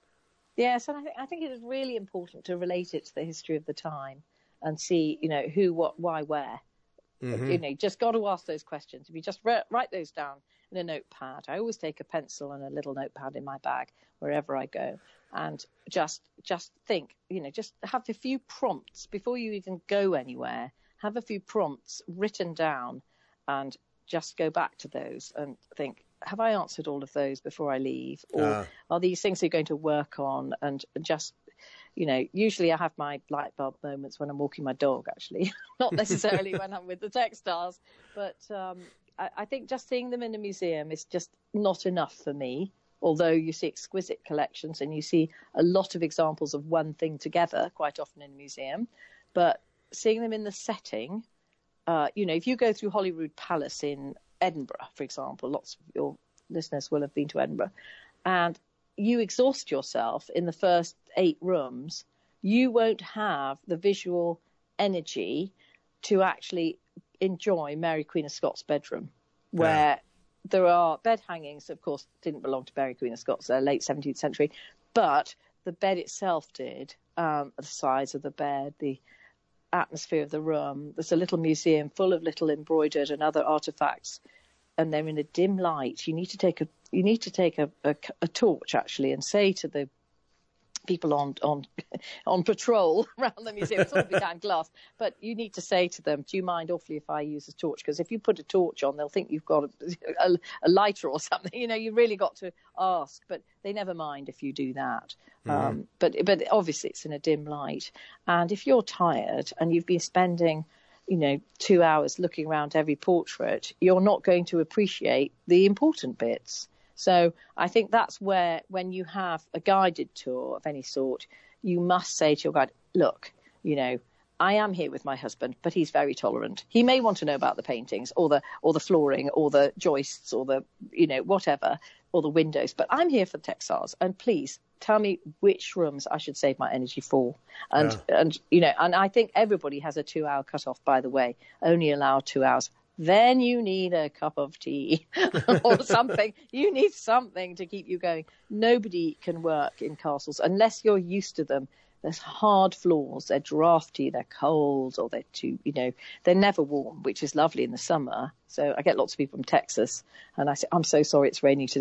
Yes, and I think I think it is really important to relate it to the history of the time and see, you know, who, what, why, where. Mm-hmm. You know, just got to ask those questions. If you just re- write those down in a notepad, I always take a pencil and a little notepad in my bag wherever I go, and just just think, you know, just have a few prompts before you even go anywhere. Have a few prompts written down, and just go back to those and think, have I answered all of those before I leave? Or uh. are these things you're going to work on? And just, you know, usually I have my light bulb moments when I'm walking my dog, actually, not necessarily when I'm with the textiles. But um, I, I think just seeing them in a museum is just not enough for me. Although you see exquisite collections and you see a lot of examples of one thing together quite often in a museum. But seeing them in the setting, Uh, you know, if you go through Holyrood Palace in Edinburgh, for example, lots of your listeners will have been to Edinburgh, and you exhaust yourself in the first eight rooms, you won't have the visual energy to actually enjoy Mary Queen of Scots' bedroom, where yeah. there are bed hangings, of course, didn't belong to Mary Queen of Scots, uh, late seventeenth century, but the bed itself did, um, the size of the bed, the atmosphere of the room. There's a little museum full of little embroidered and other artifacts, and they're in a dim light. You need to take a you need to take a, a, a torch actually and say to the people on on on patrol around the museum, it's all behind glass, but you need to say to them, do you mind awfully if I use a torch? Because if you put a torch on, they'll think you've got a, a, a lighter or something. You know, you really got to ask, but they never mind if you do that. Mm-hmm. Um, but but obviously it's in a dim light, and if you're tired and you've been spending, you know, two hours looking around every portrait, you're not going to appreciate the important bits. So I think that's where, when you have a guided tour of any sort, you must say to your guide, look, you know, I am here with my husband, but he's very tolerant. He may want to know about the paintings or the or the flooring or the joists or the, you know, whatever, or the windows, but I'm here for the textiles. And please tell me which rooms I should save my energy for. And, yeah. and you know, and I think everybody has a two-hour cutoff, by the way, only allow two hours. Then you need a cup of tea or something. You need something to keep you going. Nobody can work in castles unless you're used to them. There's hard floors. They're drafty. They're cold, or they're too, you know, they're never warm, which is lovely in the summer. So I get lots of people from Texas, and I say, I'm so sorry it's raining today.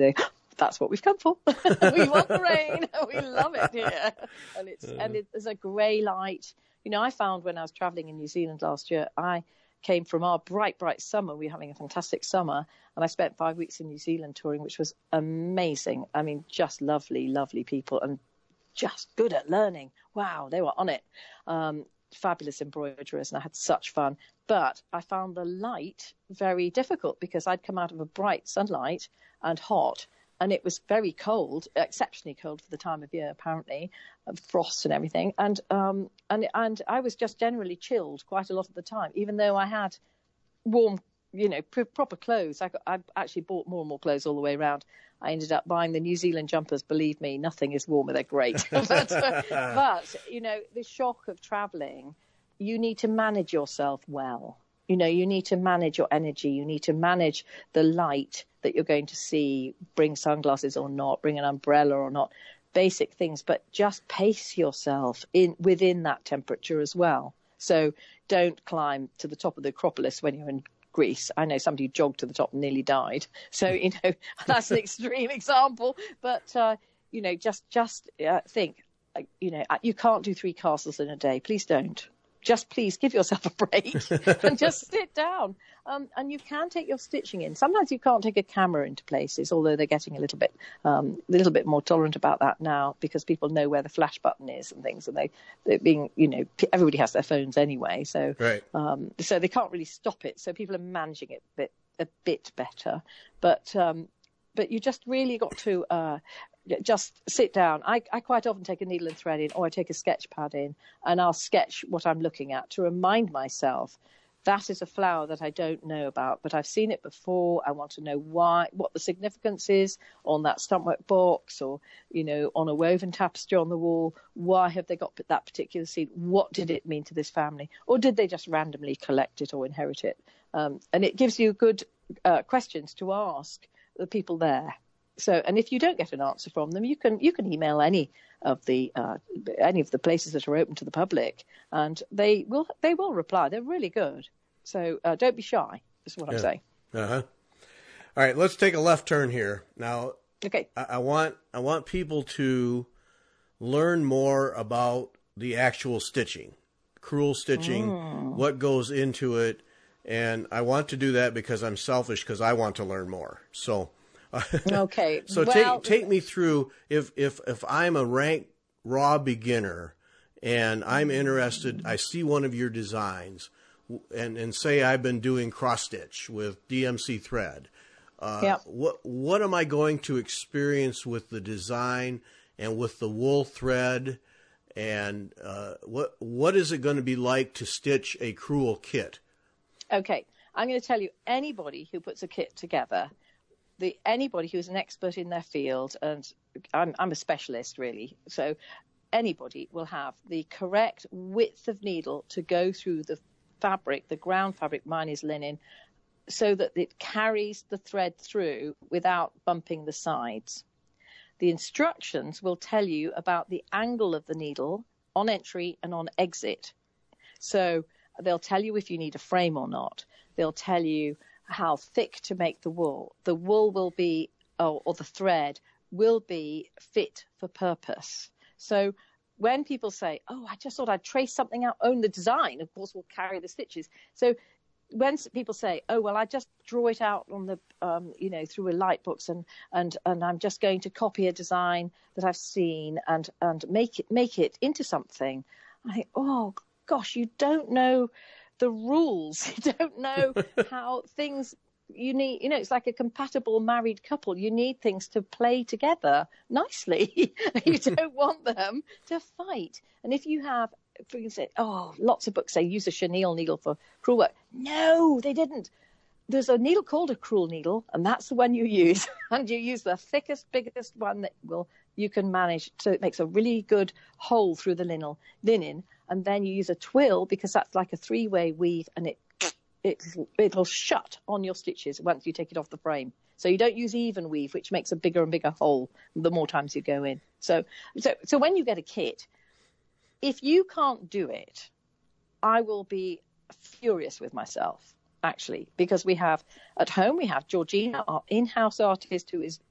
that's what we've come for. We want the rain. We love it here. And it's uh, and it, there's a grey light. You know, I found when I was travelling in New Zealand last year, I came from our bright, bright summer. We were having a fantastic summer. And I spent five weeks in New Zealand touring, which was amazing. I mean, just lovely, lovely people and just good at learning. Wow, they were on it. Um, fabulous embroiderers, and I had such fun. But I found the light very difficult because I'd come out of a bright sunlight and hot, and it was very cold, exceptionally cold for the time of year, apparently, frost and everything. And um, and and I was just generally chilled quite a lot of the time, even though I had warm, you know, pr- proper clothes. I, got, I actually bought more and more clothes all the way around. I ended up buying the New Zealand jumpers. Believe me, nothing is warmer. They're great. but, uh, but, you know, the shock of traveling, you need to manage yourself well. You know, you need to manage your energy. You need to manage the light that you're going to see, bring sunglasses or not, bring an umbrella or not, basic things, but just pace yourself in within that temperature as well. So don't climb to the top of the Acropolis when you're in Greece. I know somebody who jogged to the top and nearly died. So, you know, that's an extreme example. But, uh, you know, just, just uh, think, uh, you know, you can't do three castles in a day. Please don't. Just please give yourself a break and just sit down. Um, and you can take your stitching in. Sometimes you can't take a camera into places, although they're getting a little bit, um, a little bit more tolerant about that now because people know where the flash button is and things. And they, they're being, you know, everybody has their phones anyway, so right. um, so they can't really stop it. So people are managing it a bit, a bit better. But um, but you just really got to. Uh, Just sit down. I, I quite often take a needle and thread in, or I take a sketch pad in, and I'll sketch what I'm looking at to remind myself that is a flower that I don't know about, but I've seen it before. I want to know why, what the significance is on that stumpwork box, or you know, on a woven tapestry on the wall. Why have they got that particular seed? What did it mean to this family, or did they just randomly collect it or inherit it? Um, and it gives you good uh, questions to ask the people there. So, and if you don't get an answer from them, you can you can email any of the uh, any of the places that are open to the public, and they will they will reply. They're really good. So uh, don't be shy. Is what yeah. I'm saying. Uh huh. All right, let's take a left turn here now. Okay. I, I want I want people to learn more about the actual stitching, crewel stitching, mm. what goes into it, and I want to do that because I'm selfish because I want to learn more. So. Okay. So well, take take me through if if if I'm a rank raw beginner and I'm interested, I see one of your designs, and and say I've been doing cross stitch with D M C thread. Uh, yep. What what am I going to experience with the design and with the wool thread, and uh, what what is it going to be like to stitch a crewel kit? Okay, I'm going to tell you, anybody who puts a kit together. The, anybody who's an expert in their field, and I'm, I'm a specialist really, so anybody will have the correct width of needle to go through the fabric, the ground fabric, mine is linen, so that it carries the thread through without bumping the sides. The instructions will tell you about the angle of the needle on entry and on exit. So they'll tell you if you need a frame or not. They'll tell you how thick to make the wool. The wool will be, or, or the thread will be fit for purpose. So when people say, oh, I just thought I'd trace something out, own the design, of course, will carry the stitches. So when people say, oh, well, I just draw it out on the, um, you know, through a light books and, and, and I'm just going to copy a design that I've seen and, and make it, make it into something. I think, oh, gosh, you don't know the rules. You don't know how things you need, you know, it's like a compatible married couple. You need things to play together nicely. You don't want them to fight. And if you have, for instance, oh, lots of books say use a chenille needle for crewel work. No, they didn't. There's a needle called a crewel needle, and that's the one you use. And you use the thickest, biggest one that will you can manage. So it makes a really good hole through the linen, linen. And then you use a twill because that's like a three-way weave, and it it it'll shut on your stitches once you take it off the frame. So you don't use even weave, which makes a bigger and bigger hole the more times you go in. So so so when you get a kit, if you can't do it, I will be furious with myself, actually, because we have at home we have Georgina, our in-house artist, who is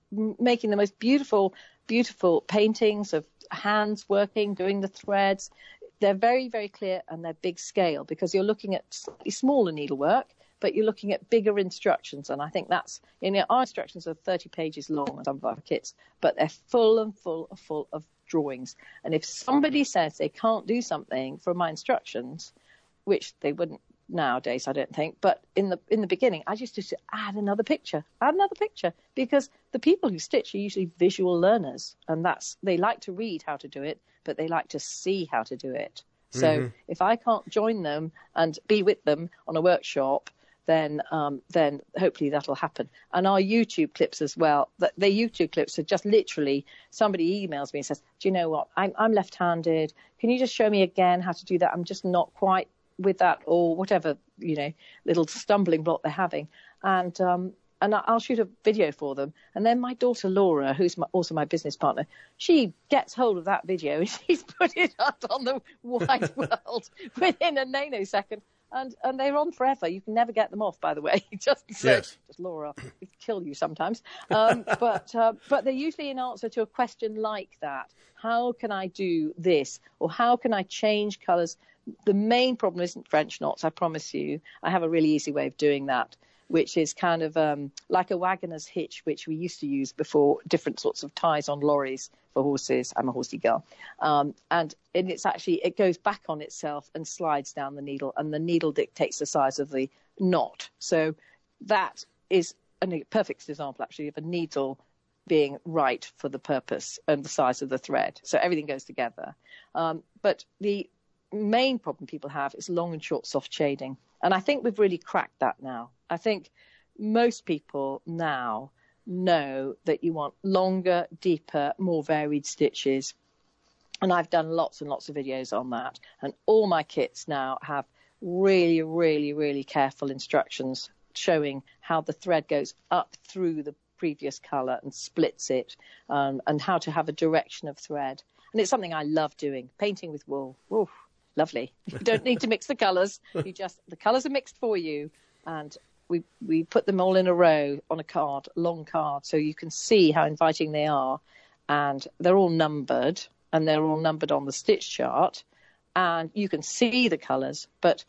m- making the most beautiful, beautiful paintings of hands working, doing the threads. They're very, very clear and they're big scale because you're looking at slightly smaller needlework, but you're looking at bigger instructions. And I think that's, you know, our instructions are thirty pages long on some of our kits, but they're full and full and full of drawings. And if somebody says they can't do something from my instructions, which they wouldn't nowadays, I don't think, but in the in the beginning, I just used to add another picture, add another picture, because the people who stitch are usually visual learners, and that's, they like to read how to do it, but they like to see how to do it. So mm-hmm. if I can't join them and be with them on a workshop, then um, then hopefully that'll happen. And our YouTube clips as well, the, the YouTube clips are just literally, somebody emails me and says, do you know what, I'm, I'm left-handed. Can you just show me again how to do that? I'm just not quite with that, or whatever, you know, little stumbling block they're having. And um, and I'll shoot a video for them. And then my daughter Laura, who's my, also my business partner, she gets hold of that video and she's put it up on the wide world within a nanosecond. And and they're on forever. You can never get them off, by the way. just so, yes. just Laura, it kill you sometimes. Um, but uh, but they're usually an answer to a question like that. How can I do this? Or how can I change colours? The main problem isn't French knots, I promise you. I have a really easy way of doing that, which is kind of um, like a wagoner's hitch, which we used to use before different sorts of ties on lorries for horses. I'm a horsey girl. Um, and, and it's actually, it goes back on itself and slides down the needle, and the needle dictates the size of the knot. So that is a perfect example, actually, of a needle being right for the purpose and the size of the thread. So everything goes together. Um, but the main problem people have is long and short soft shading. And I think we've really cracked that now. I think most people now know that you want longer, deeper, more varied stitches. And I've done lots and lots of videos on that. And all my kits now have really, really, really careful instructions showing how the thread goes up through the previous colour and splits it, um, and how to have a direction of thread. And it's something I love doing, painting with wool. Oof. Lovely. You don't need to mix the colours. You just, the colours are mixed for you, and we we put them all in a row on a card, a long card, so you can see how inviting they are. And they're all numbered, and they're all numbered on the stitch chart, and you can see the colours. But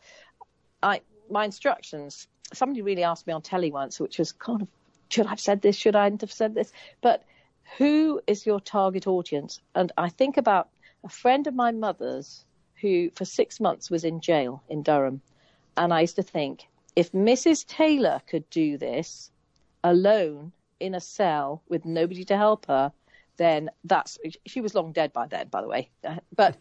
I, my instructions, somebody really asked me on telly once, which was kind of, should I have said this? Should I have said this? But who is your target audience? And I think about a friend of my mother's who for six months was in jail in Durham. And I used to think, if Missus Taylor could do this alone in a cell with nobody to help her, then that's, she was long dead by then, by the way. But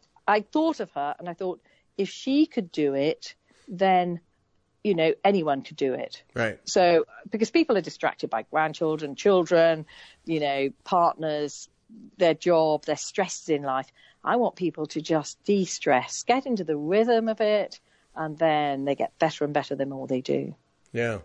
I thought of her and I thought, if she could do it, then, you know, anyone could do it. Right. So, because people are distracted by grandchildren, children, you know, partners, their job, their stresses in life. I want people to just de-stress, get into the rhythm of it, and then they get better and better the more they do. Yeah.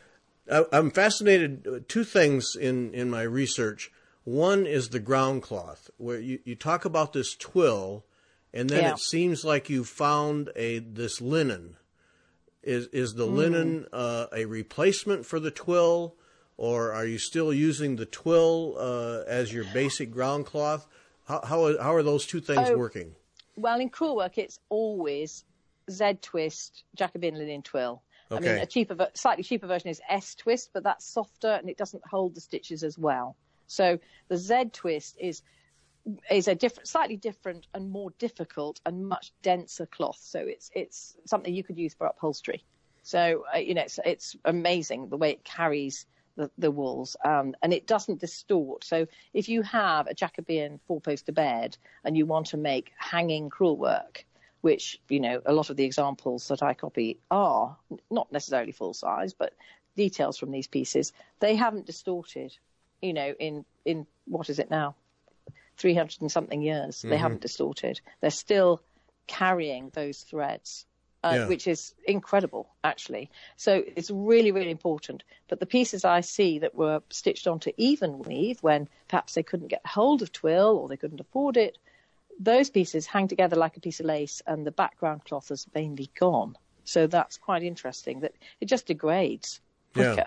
I'm fascinated, two things in, in my research. One is the ground cloth, where you, you talk about this twill, and then yeah. it seems like you found a this linen. Is is the mm. linen uh, a replacement for the twill, or are you still using the twill uh, as your basic ground cloth? How how, how are those two things oh, working? Well, in crewel work, it's always Z-twist, Jacobean linen twill. Okay. I mean, a cheaper, slightly cheaper version is S-twist, but that's softer and it doesn't hold the stitches as well. So the Z-twist is is a different, slightly different and more difficult and much denser cloth. So it's it's something you could use for upholstery. So uh, you know, it's it's amazing the way it carries the, the wools, um, and it doesn't distort. So if you have a Jacobean four-poster bed and you want to make hanging crewel work, which, you know, a lot of the examples that I copy are not necessarily full size, but details from these pieces, they haven't distorted, you know, in, in what is it now? three hundred and something years. Mm-hmm. They haven't distorted. They're still carrying those threads. Uh, yeah. Which is incredible, actually. So it's really, really important. But the pieces I see that were stitched onto even weave when perhaps they couldn't get hold of twill or they couldn't afford it, those pieces hang together like a piece of lace and the background cloth has mainly gone. So that's quite interesting that it just degrades quicker. Yeah.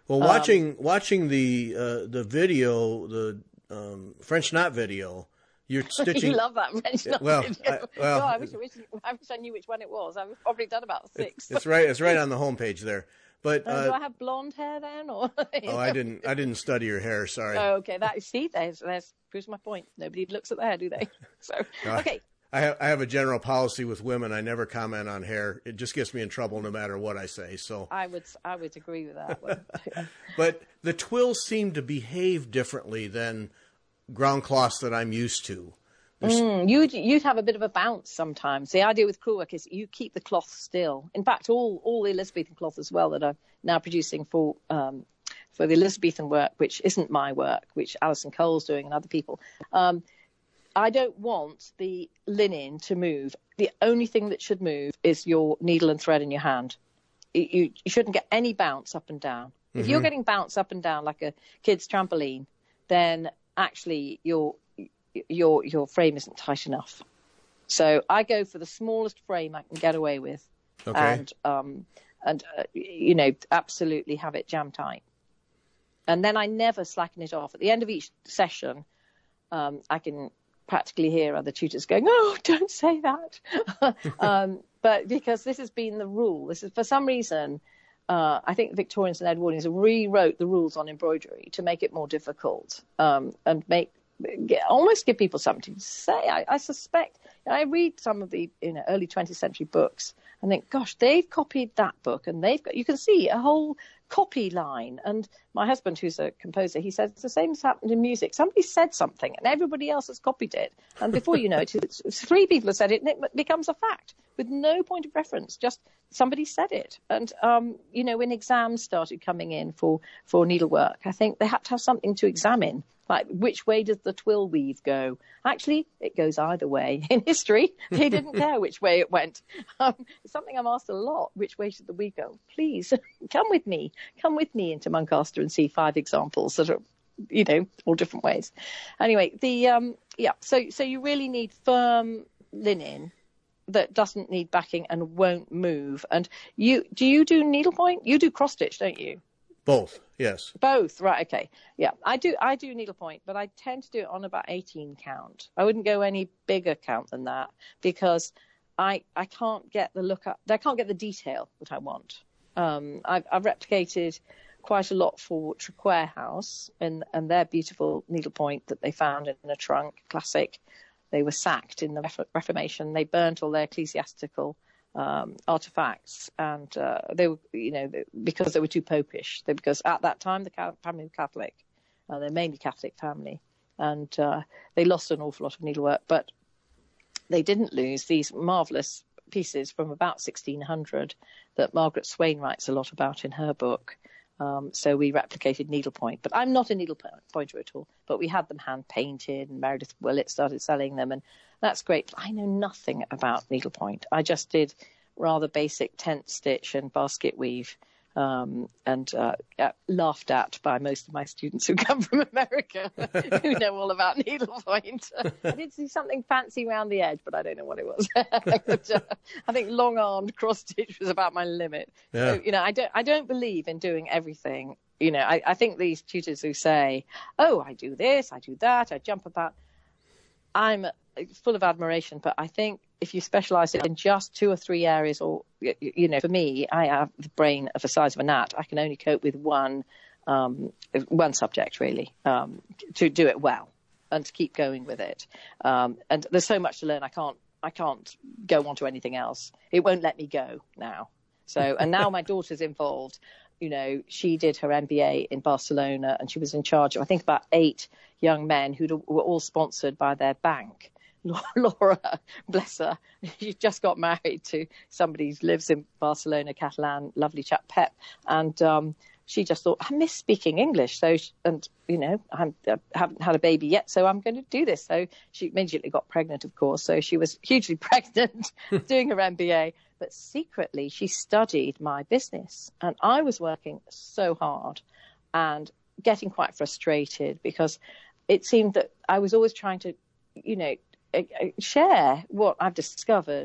Well, watching um, watching the uh, the video, the um, French knot video, you're stitching. You love that French knot well, video. I, well, God, I wish, I wish I wish I knew which one it was. I've probably done about six. It's, it's right. It's right on the homepage there. But uh, uh, do I have blonde hair then? Or oh, I didn't. I didn't study your hair. Sorry. Oh, okay. That see, there's there's proves my point. Nobody looks at the hair, do they? So no, okay. I have I have a general policy with women. I never comment on hair. It just gets me in trouble no matter what I say. So I would I would agree with that one. But the twills seem to behave differently than ground cloths that I'm used to. Mm, you'd you'd have a bit of a bounce sometimes. The idea with crewelwork is you keep the cloth still. In fact, all all the Elizabethan cloth as well that I'm now producing for um, for the Elizabethan work, which isn't my work, which Alison Cole's doing and other people. Um, I don't want the linen to move. The only thing that should move is your needle and thread in your hand. You, you, you shouldn't get any bounce up and down. Mm-hmm. If you're getting bounce up and down like a kid's trampoline, then actually your your your frame isn't tight enough. So I go for the smallest frame I can get away with, okay. and um, and uh, you know, absolutely have it jam tight. And then I never slacken it off. At the end of each session, um, I can practically hear other tutors going, "Oh, don't say that," um, but because this has been the rule. This is for some reason. Uh, I think the Victorians and Edwardians rewrote the rules on embroidery to make it more difficult um, and make get, almost give people something to say. I, I suspect. I read some of the you know, early twentieth century books and think, gosh, they've copied that book, and they've got. You can see a whole copy line. And my husband, who's a composer, he says it's the same as happened in music. Somebody said something and everybody else has copied it. And before you know it, it's, it's three people have said it and it becomes a fact with no point of reference. Just somebody said it. And, um, you know, when exams started coming in for, for needlework, I think they had to have something to examine. Like, which way does the twill weave go? Actually, it goes either way. In history, they didn't care which way it went. Um, it's something I'm asked a lot. Which way should the weave go? Please, come with me. Come with me into Muncaster and see five examples that are, you know, all different ways. Anyway, the um, yeah, so so you really need firm linen that doesn't need backing and won't move. And you do you do needlepoint? You do cross stitch, don't you? Both, yes. Both, right? Okay, yeah. I do. I do needlepoint, but I tend to do it on about eighteen count. I wouldn't go any bigger count than that because I I can't get the look up. I can't get the detail that I want. Um, I've, I've replicated quite a lot for Traquair House and and their beautiful needlepoint that they found in a trunk, classic. They were sacked in the Reformation. They burnt all their ecclesiastical Um, artifacts, and uh, they were, you know, because they were too popish. They, because at that time the family was Catholic, uh, they're mainly Catholic family, and uh, they lost an awful lot of needlework. But they didn't lose these marvelous pieces from about sixteen hundred that Margaret Swain writes a lot about in her book. Um, so we replicated needlepoint, but I'm not a needlepointer at all. But we had them hand painted, and Meredith Willett started selling them, and that's great. I know nothing about needlepoint. I just did rather basic tent stitch and basket weave, um, and uh, uh, laughed at by most of my students who come from America, who know all about needlepoint. I did see something fancy around the edge, but I don't know what it was. But, uh, I think long-armed cross stitch was about my limit. Yeah. So, you know, I don't, I don't believe in doing everything. You know, I, I think these tutors who say, "Oh, I do this, I do that, I jump about," I'm full of admiration, but I think if you specialize it in just two or three areas, or, you know, for me, I have the brain of the size of a gnat. I can only cope with one, um, one subject really, um, to do it well and to keep going with it. Um, and there's so much to learn. I can't, I can't go on to anything else. It won't let me go now. So, and now my daughter's involved. You know, she did her M B A in Barcelona, and she was in charge of, I think, about eight young men who were all sponsored by their bank. Laura, bless her, she just got married to somebody who lives in Barcelona, Catalan, lovely chap, Pep, and um, she just thought, I miss speaking English, so she, and you know, I'm, I haven't had a baby yet, so I'm going to do this. So she immediately got pregnant, of course, so she was hugely pregnant doing her M B A, but secretly she studied my business, and I was working so hard and getting quite frustrated because it seemed that I was always trying to, you know, share what I've discovered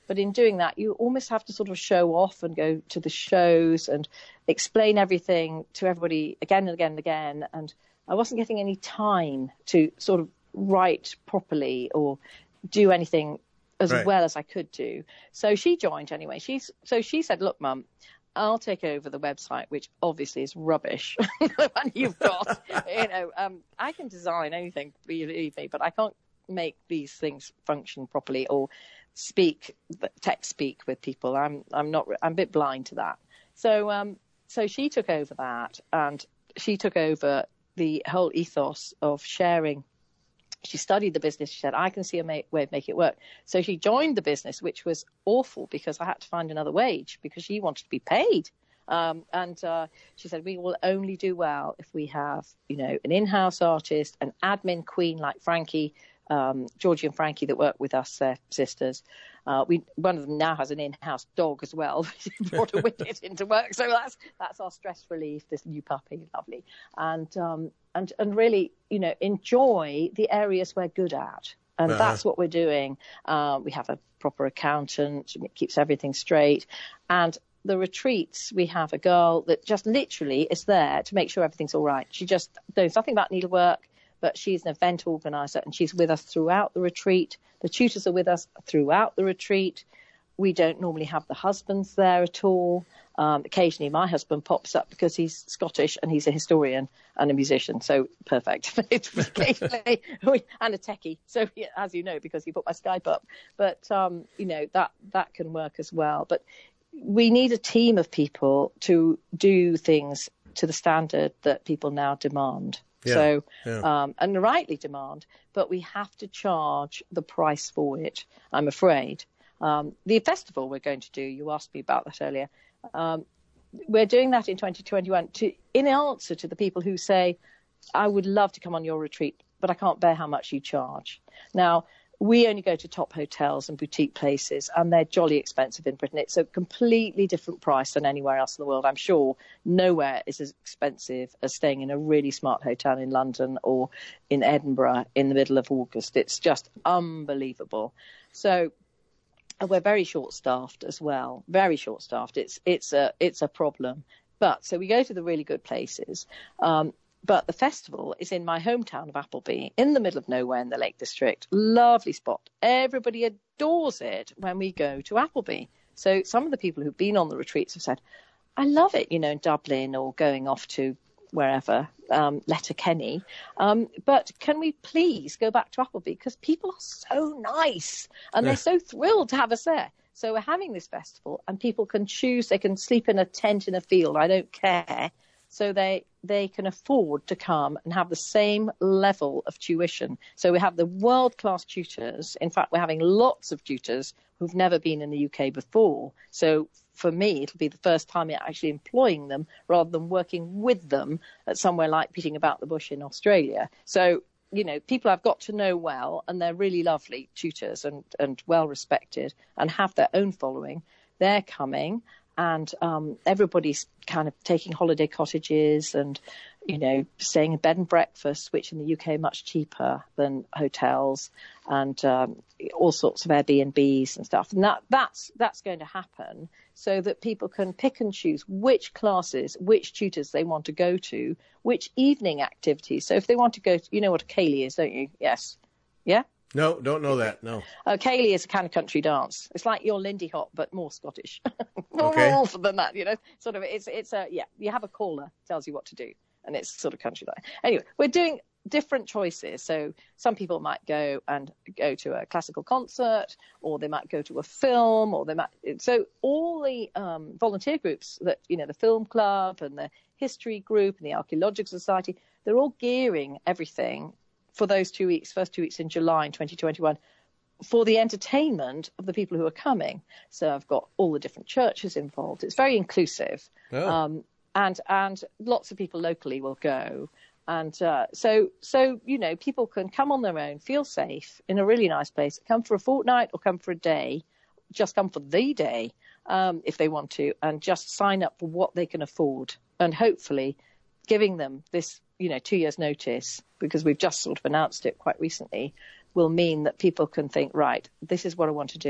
But in doing that, you almost have to sort of show off and go to the shows and explain everything to everybody again and again and again. And I wasn't getting any time to sort of write properly or do anything as right. well as I could do. So she joined anyway. She's so she said, look, Mum, I'll take over the website, which obviously is rubbish. And you've got, you know, um, I can design anything, believe me, but I can't make these things function properly or speak, text speak with people. I'm, I'm not, I'm a bit blind to that. So, um, so she took over that, and she took over the whole ethos of sharing. She studied the business. She said, I can see a ma- way of making it work. So she joined the business, which was awful because I had to find another wage because she wanted to be paid. Um, and uh, she said, we will only do well if we have, you know, an in-house artist, an admin queen like Frankie, um, Georgie and Frankie that work with us, their sisters. Uh, we one of them now has an in-house dog as well. She brought a Wicket into work, so that's that's our stress relief. This new puppy, lovely, and um, and and really, you know, enjoy the areas we're good at, and uh-huh. that's what we're doing. Uh, we have a proper accountant, it keeps everything straight, and the retreats, we have a girl that just literally is there to make sure everything's all right. She just knows nothing about needlework, but she's an event organizer, and she's with us throughout the retreat. The tutors are with us throughout the retreat. We don't normally have the husbands there at all. Um, occasionally my husband pops up because he's Scottish and he's a historian and a musician, so perfect. Occasionally, and a techie, so yeah, as you know, because he put my Skype up. But, um, you know, that, that can work as well. But we need a team of people to do things to the standard that people now demand. Yeah, so, yeah. Um, and rightly demand, but we have to charge the price for it, I'm afraid. Um, the festival we're going to do, you asked me about that earlier, um, we're doing that in twenty twenty-one to, in answer to the people who say, I would love to come on your retreat, but I can't bear how much you charge. Now, we only go to top hotels and boutique places, and they're jolly expensive in Britain. It's a completely different price than anywhere else in the world. I'm sure nowhere is as expensive as staying in a really smart hotel in London or in Edinburgh in the middle of August. It's just unbelievable. So and we're very short-staffed as well, very short-staffed. It's it's a it's a problem. But so we go to the really good places. Um, But the festival is in my hometown of Appleby, in the middle of nowhere in the Lake District. Lovely spot. Everybody adores it when we go to Appleby. So some of the people who've been on the retreats have said, I love it, you know, in Dublin or going off to wherever, um, Letterkenny. Um, but can we please go back to Appleby? Because people are so nice and yeah. they're so thrilled to have us there. So we're having this festival and people can choose. They can sleep in a tent in a field. I don't care. So they they can afford to come and have the same level of tuition. So we have the world-class tutors. In fact, we're having lots of tutors who've never been in the U K before. So for me, it'll be the first time actually employing them rather than working with them at somewhere like Beating About the Bush in Australia. So, you know, people I've got to know well, and they're really lovely tutors and, and well-respected and have their own following. They're coming. And um, everybody's kind of taking holiday cottages and, you know, staying in bed and breakfast, which in the U K are much cheaper than hotels, and um, all sorts of Airbnbs and stuff. And that, that's that's going to happen so that people can pick and choose which classes, which tutors they want to go to, which evening activities. So if they want to go to, you know what a ceilidh is, don't you? Yes. Yeah? No, don't know that, no. Uh, ceilidh is a kind of country dance. It's like your Lindy Hop, but more Scottish. More okay. awful than that, you know. Sort of, it's, it's a, yeah, you have a caller, tells you what to do, and it's sort of country like. Anyway, we're doing different choices. So some people might go and go to a classical concert, or they might go to a film, or they might, so all the um, volunteer groups that, you know, the film club and the history group and the archaeological society, they're all gearing everything for those two weeks, first two weeks in July in twenty twenty-one, for the entertainment of the people who are coming. So I've got all the different churches involved. It's very inclusive. Oh. Um, and and lots of people locally will go. And uh, so, so, you know, people can come on their own, feel safe in a really nice place, come for a fortnight or come for a day, just come for the day um, if they want to, and just sign up for what they can afford. And hopefully giving them this, you know, two years notice, because we've just sort of announced it quite recently, will mean that people can think, right, this is what I want to do.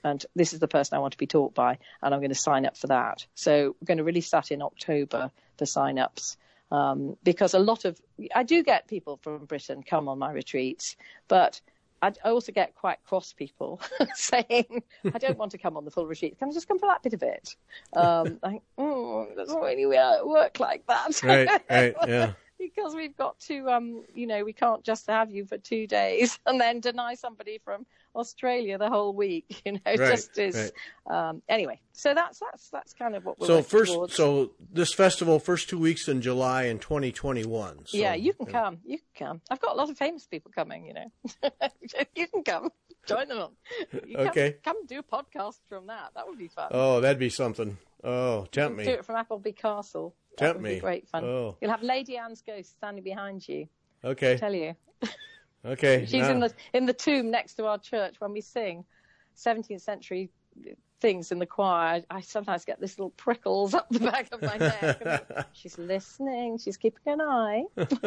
and this is the person I want to be taught by, and I'm going to sign up for that. So we're going to release that in October for sign-ups. Um, because a lot of, I do get people from Britain come on my retreats, but I, I also get quite cross people saying, I don't want to come on the full retreat. Can I just come for that bit of it? Um, like, oh, it doesn't really work like that. Right, right, yeah. Because we've got to, um, you know, we can't just have you for two days and then deny somebody from Australia the whole week. You know, right, just is. Right. Um, anyway, so that's that's that's kind of what we're so working first. towards. So this festival, first two weeks in July in twenty twenty-one. So, yeah, you can yeah. come. You can come. I've got a lot of famous people coming. You know, you can come. Join them on. You Okay. Come, come do a podcast from that. That would be fun. Oh, that'd be something. Oh, tempt me. Do it from Appleby Castle. That Tempt would me. be great fun. Oh. You'll have Lady Anne's ghost standing behind you. Okay. I tell you. Okay. She's now- in the in the tomb next to our church when we sing seventeenth century things in the choir. I, I sometimes get this little prickles up the back of my neck. She's listening. She's keeping an eye.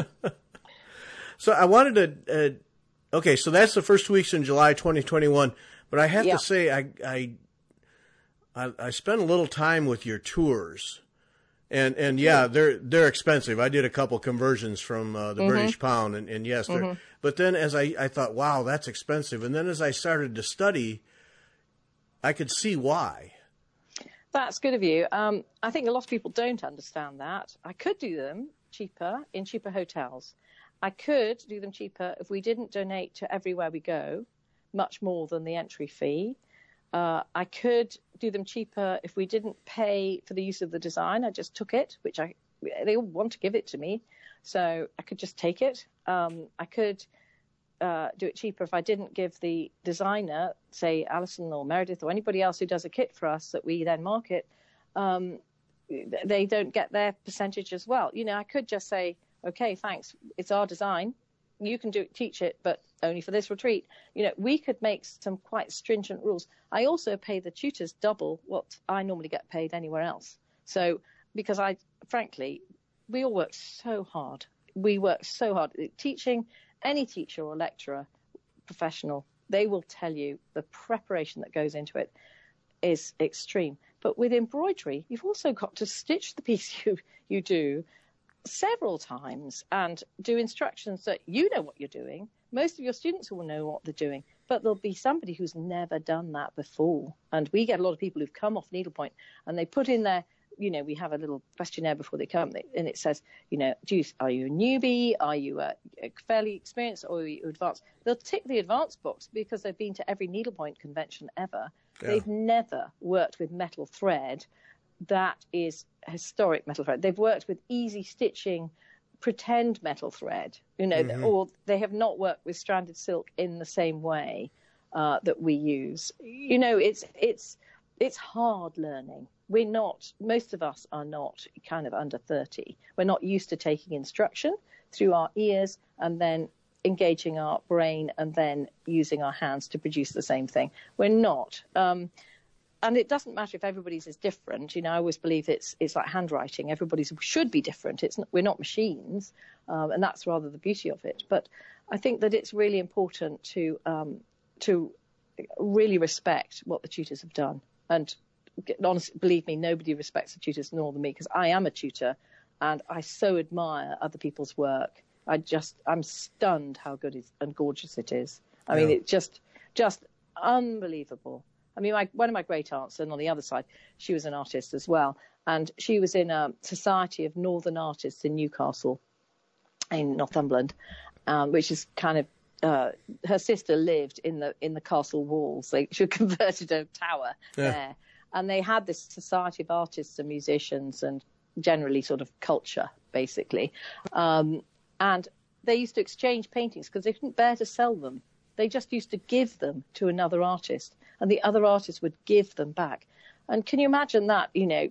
So I wanted to. Uh, okay, so that's the first two weeks in July twenty twenty-one. But I have Yeah. to say, I, I I I spent a little time with your tours. And and yeah, they're they're expensive. I did a couple conversions from uh, the Mm-hmm. British pound, and, and yes, they're. Mm-hmm. But then as I, I thought, wow, that's expensive. And then as I started to study, I could see why. That's good of you. Um, I think a lot of people don't understand that. I could do them cheaper in cheaper hotels. I could do them cheaper if we didn't donate to Everywhere We Go, much more than the entry fee. Uh, I could do them cheaper if we didn't pay for the use of the design. I just took it, which I they all want to give it to me, so I could just take it. Um, I could uh, do it cheaper if I didn't give the designer, say Alison or Meredith or anybody else who does a kit for us that we then market, um, they don't get their percentage as well. You know, I could just say, okay, thanks, it's our design. You can do it, teach it, but only for this retreat. You know, we could make some quite stringent rules. I also pay the tutors double what I normally get paid anywhere else. So, because I, frankly, we all work so hard. We work so hard. Teaching, any teacher or lecturer, professional, they will tell you the preparation that goes into it is extreme. But with embroidery, you've also got to stitch the piece you, you do several times and do instructions that you know what you're doing. Most of your students will know what they're doing, but there'll be somebody who's never done that before. And we get a lot of people who've come off needlepoint and they put in their, you know, we have a little questionnaire before they come and it says, you know, do you, are you a newbie? Are you a, a fairly experienced or are you advanced? They'll tick the advanced box because they've been to every needlepoint convention ever. Yeah. They've never worked with metal thread. That is historic metal thread. They've worked with easy stitching, pretend metal thread, you know, Mm-hmm. or they have not worked with stranded silk in the same way uh, that we use. You know, it's it's it's hard learning. We're not, most of us are not kind of under thirty. We're not used to taking instruction through our ears and then engaging our brain and then using our hands to produce the same thing. We're not. Um, And it doesn't matter if everybody's is different. You know, I always believe it's it's like handwriting. Everybody's should be different. It's not, we're not machines, um, and that's rather the beauty of it. But I think that it's really important to um, to really respect what the tutors have done. And honestly, believe me, nobody respects the tutors more than me because I am a tutor, and I so admire other people's work. I just I'm stunned how good it, and gorgeous it is. I mean, Yeah. it's just just unbelievable. I mean, my, one of my great aunts, and on the other side, she was an artist as well. And she was in a Society of Northern Artists in Newcastle, in Northumberland, um, which is kind of, uh, her sister lived in the in the castle walls. They, she converted a tower Yeah. there. And they had this Society of Artists and Musicians and generally sort of culture, basically. Um, and they used to exchange paintings because they couldn't bear to sell them. They just used to give them to another artist, and the other artist would give them back. And can you imagine that? You know,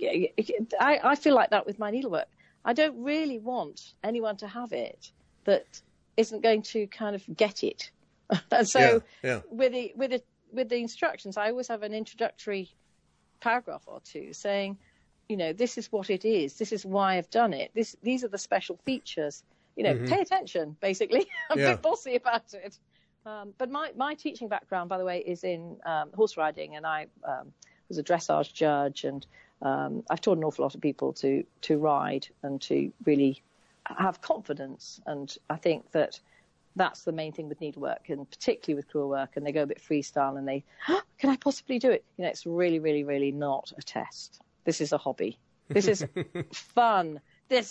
I, I feel like that with my needlework. I don't really want anyone to have it that isn't going to kind of get it. And so Yeah, yeah. with the with the with the instructions, I always have an introductory paragraph or two saying, you know, this is what it is. This is why I've done it. This these are the special features. You know, Mm-hmm. pay attention. Basically, I'm Yeah. a bit bossy about it. Um, but my, my teaching background, by the way, is in um, horse riding, and I um, was a dressage judge, and um, I've taught an awful lot of people to to ride and to really have confidence. And I think that that's the main thing with needlework, and particularly with crewel work, and they go a bit freestyle and they, oh, can I possibly do it? You know, it's really, really, really not a test. This is a hobby. This is fun. This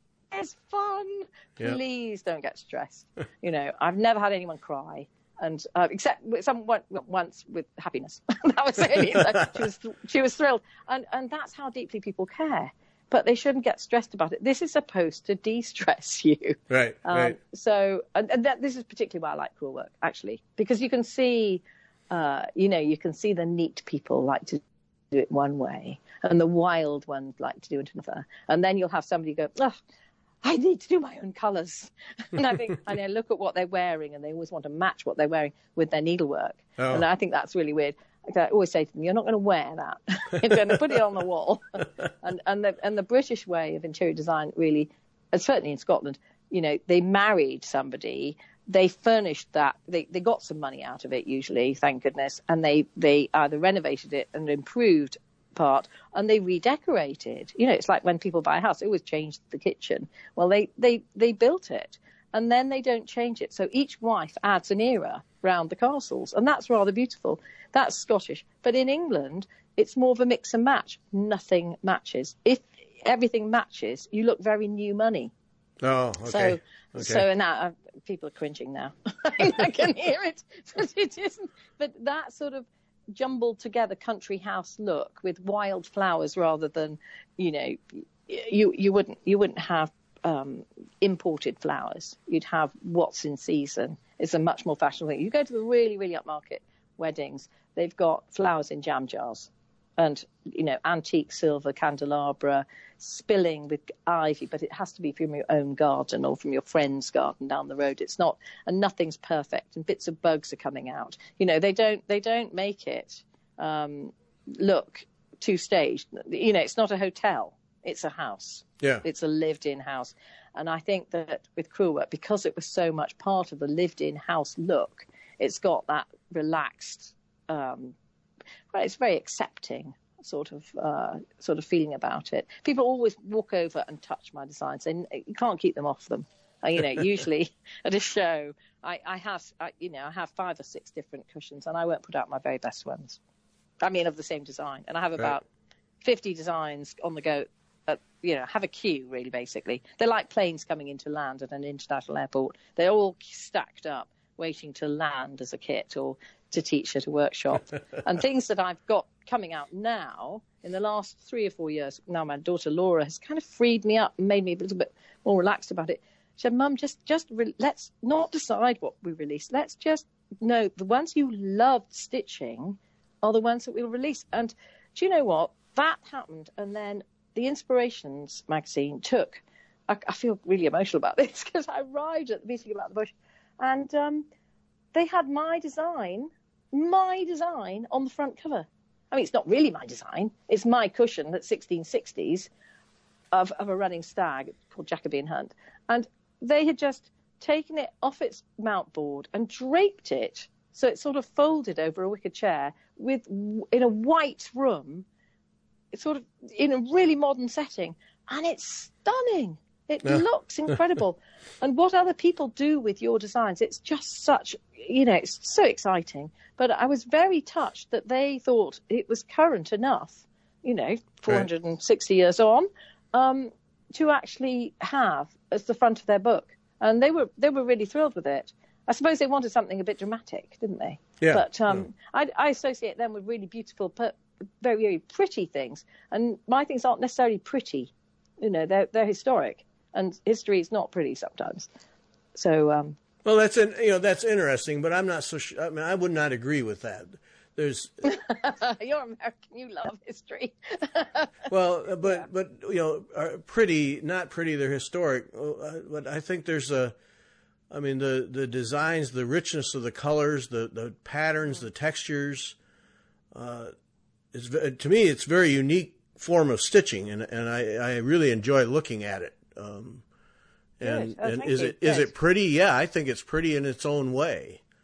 is fun. Please yep. don't get stressed. You know, I've never had anyone cry, and uh, except with someone once with happiness. That was it. She was she was thrilled, and and that's how deeply people care. But they shouldn't get stressed about it. This is supposed to de-stress you. Right, um, right. So, and, and that, this is particularly why I like crewel work, actually, because you can see, uh, you know, you can see the neat people like to do it one way, and the wild ones like to do it another. And then you'll have somebody go, oh, I need to do my own colours. And I think, and I look at what they're wearing, and they always want to match what they're wearing with their needlework. Oh. And I think that's really weird. I always say to them, you're not going to wear that. You're going to put it on the wall. And and the, and the British way of interior design really, and certainly in Scotland, you know, they married somebody, they furnished that, they, they got some money out of it usually, thank goodness, and they, they either renovated it and improved part, and they redecorated. You know, it's like when people buy a house, they always change the kitchen. Well, they, they, they built it, and then they don't change it. So each wife adds an era round the castles, and that's rather beautiful. That's Scottish. But in England, it's more of a mix and match. Nothing matches. If everything matches, you look very new money. Oh, okay. So, okay. so now uh, people are cringing now. I can hear it, but it isn't. But that sort of jumbled together country house look with wild flowers, rather than, you know, you you wouldn't you wouldn't have um, imported flowers. You'd have what's in season. It's a much more fashionable thing. You go to the really really upmarket weddings, they've got flowers in jam jars, and, you know, antique silver candelabra spilling with ivy, but it has to be from your own garden or from your friend's garden down the road. It's not, and nothing's perfect, and bits of bugs are coming out. You know, they don't they don't make it um, look too staged. You know, it's not a hotel, it's a house. Yeah, it's a lived-in house. And I think that with crewel work, because it was so much part of the lived-in house look, it's got that relaxed, um, well, it's very accepting sort of uh, sort of feeling about it. People always walk over and touch my designs, and you can't keep them off them. Uh, you know, usually at a show, I, I have, I, you know, I have five or six different cushions, and I won't put out my very best ones. I mean, of the same design, and I have about right. fifty designs on the go. Uh, you know, have a queue, really, basically. They're like planes coming into land at an international airport. They're all stacked up, waiting to land as a kit or to teach at a workshop. And things that I've got coming out now in the last three or four years, now my daughter Laura has kind of freed me up and made me a little bit more relaxed about it. She said, Mum, just, just re- let's not decide what we release. Let's just know the ones you loved stitching are the ones that we'll release. And do you know what? That happened. And then the Inspirations magazine took, I, I feel really emotional about this because I arrived at the meeting about the bush, and um, they had my design, my design on the front cover. I mean, it's not really my design. It's my cushion that's sixteen sixties of, of a running stag called Jacobean Hunt. And they had just taken it off its mount board and draped it so it sort of folded over a wicker chair with in a white room. It's sort of in a really modern setting, and it's stunning. It yeah. looks incredible. And what other people do with your designs, it's just such, you know, it's so exciting. But I was very touched that they thought it was current enough, you know, four hundred sixty right. years on, um, to actually have as the front of their book. And they were they were really thrilled with it. I suppose they wanted something a bit dramatic, didn't they? Yeah. But um, yeah. I, I associate them with really beautiful, very, very pretty things. And my things aren't necessarily pretty. You know, they're they're historic. And history is not pretty sometimes. So, um, well, that's an, you know that's interesting, but I'm not so. Sh- I mean, I would not agree with that. There's you're American, you love history. Well, but yeah. but you know, are pretty, not pretty. They're historic. But I think there's a. I mean, the, the designs, the richness of the colors, the the patterns, the textures. Uh, is to me, it's a very unique form of stitching, and and I, I really enjoy looking at it. Um, and oh, and thank is you. it is Good. it pretty? Yeah, I think it's pretty in its own way.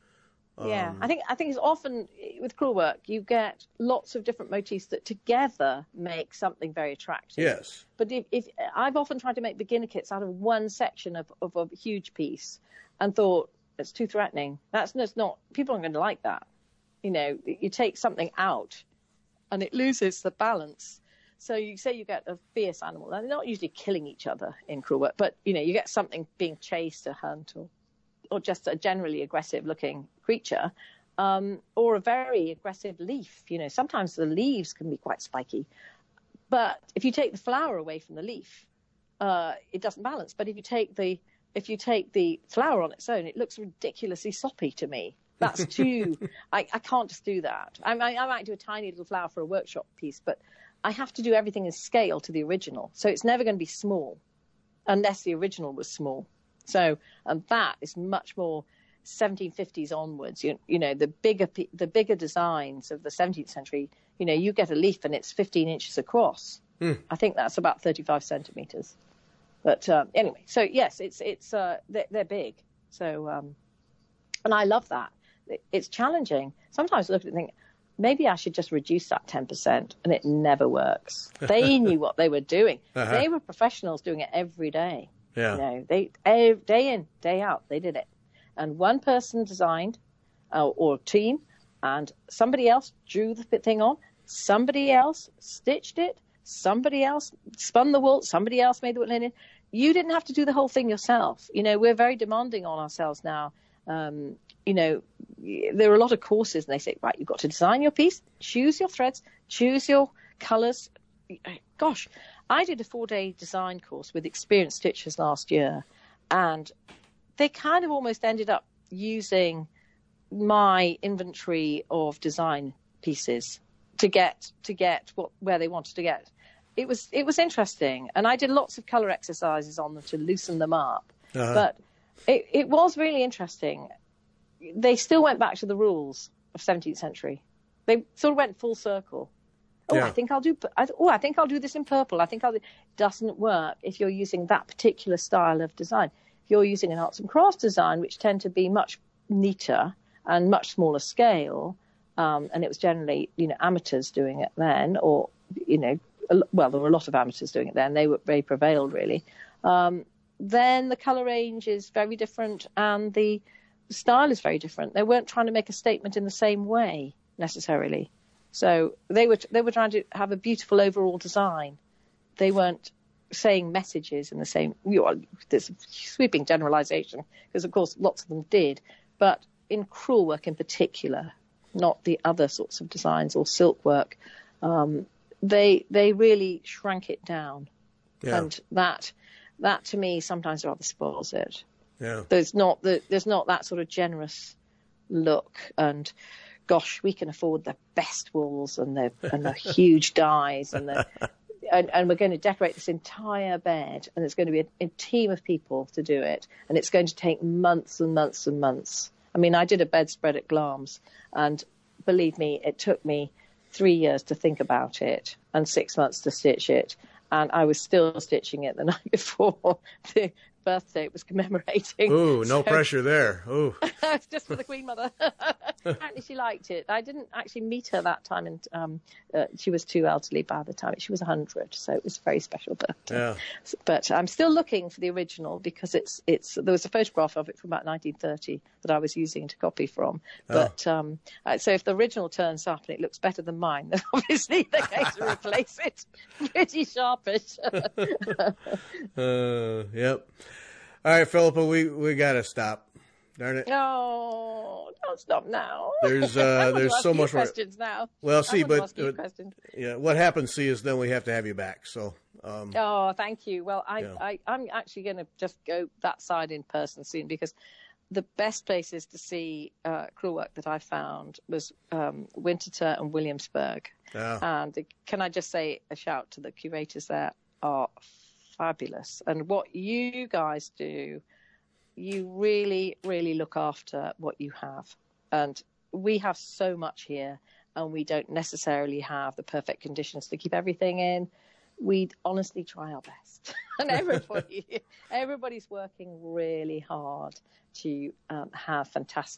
Yeah, Um, I think I think it's often with crewel work you get lots of different motifs that together make something very attractive. yes. But if, if I've often tried to make beginner kits out of one section of, of a huge piece, and thought it's too threatening. That's, that's not people aren't going to like that. You know, you take something out, and it loses the balance. So you say you get a fierce animal. They're not usually killing each other in crewel work, but you know you get something being chased or hunt or. or just a generally aggressive-looking creature, um, or a very aggressive leaf. You know, sometimes the leaves can be quite spiky. But if you take the flower away from the leaf, uh, it doesn't balance. But if you take the if you take the flower on its own, it looks ridiculously soppy to me. That's too. I, I can't just do that. I, I, I might do a tiny little flower for a workshop piece, but I have to do everything in scale to the original. So it's never going to be small, unless the original was small. So, and that is much more seventeen fifties onwards. You, you know, the bigger the bigger designs of the seventeenth century. You know, you get a leaf and it's fifteen inches across. Mm. I think that's about thirty-five centimeters. But um, anyway, so yes, it's it's uh, they're, they're big. So, um, and I love that. It's challenging. Sometimes I look at it and think, maybe I should just reduce that ten percent, and it never works. They knew what they were doing. Uh-huh. They were professionals doing it every day. Yeah. You know, they day in, day out, they did it. And one person designed, uh, or team, and somebody else drew the thing on, somebody else stitched it, somebody else spun the wool, somebody else made the linen. You didn't have to do the whole thing yourself. You know, we're very demanding on ourselves now. Um, you know, there are a lot of courses, and they say, right, you've got to design your piece, choose your threads, choose your colours. Gosh, I did a four-day design course with experienced stitchers last year, and they kind of almost ended up using my inventory of design pieces to get to get what where they wanted to get. It was it was interesting, and I did lots of colour exercises on them to loosen them up. Uh-huh. But it, it was really interesting. They still went back to the rules of seventeenth century. They sort of went full circle. Oh, yeah. I think I'll do. I, oh, I think I'll do this in purple. I think I'll. Do, doesn't work if you're using that particular style of design. If you're using an arts and crafts design, which tend to be much neater and much smaller scale, um, and it was generally, you know, amateurs doing it then, or you know, well, there were a lot of amateurs doing it then. They were they prevailed really. Um, then the color range is very different, and the style is very different. They weren't trying to make a statement in the same way necessarily. So they were they were trying to have a beautiful overall design. They weren't saying messages in the same. You know, there's a sweeping generalization because, of course, lots of them did. But in crewel work in particular, not the other sorts of designs or silk work, um, they they really shrank it down, yeah. and that that to me sometimes rather spoils it. Yeah, there's not the, there's not that sort of generous look and. Gosh, we can afford the best wools and the and the huge dyes and the and, and we're going to decorate this entire bed, and it's going to be a, a team of people to do it, and it's going to take months and months and months. I mean, I did a bedspread at Glamis, and believe me, it took me three years to think about it and six months to stitch it, and I was still stitching it the night before the birthday it was commemorating. Ooh, no so, pressure there. Ooh. It's just for the Queen Mother. Apparently she liked it. I didn't actually meet her that time, and um, uh, she was too elderly by the time. She was one hundred, so it was a very special birthday. Yeah. But I'm still looking for the original because it's it's there was a photograph of it from about nineteen thirty that I was using to copy from. Oh. But um, so if the original turns up and it looks better than mine, then obviously they're going to replace it. Pretty sharpish. uh, yep. All right, Philippa, we, we got to stop. Darn it. No, don't stop now. There's uh, there's so much more. Questions now. Well, see, but ask you questions. yeah, what happens, see, is then we have to have you back. So. Um, oh, thank you. Well, I, yeah. I I'm actually going to just go that side in person soon because the best places to see uh, crewel work that I found was um, Winterthur and Williamsburg. Yeah. And can I just say a shout to the curators there are fabulous, and what you guys do. You really, really look after what you have. And we have so much here, and we don't necessarily have the perfect conditions to keep everything in. We honestly try our best. And everybody, everybody's working really hard to um, have fantastic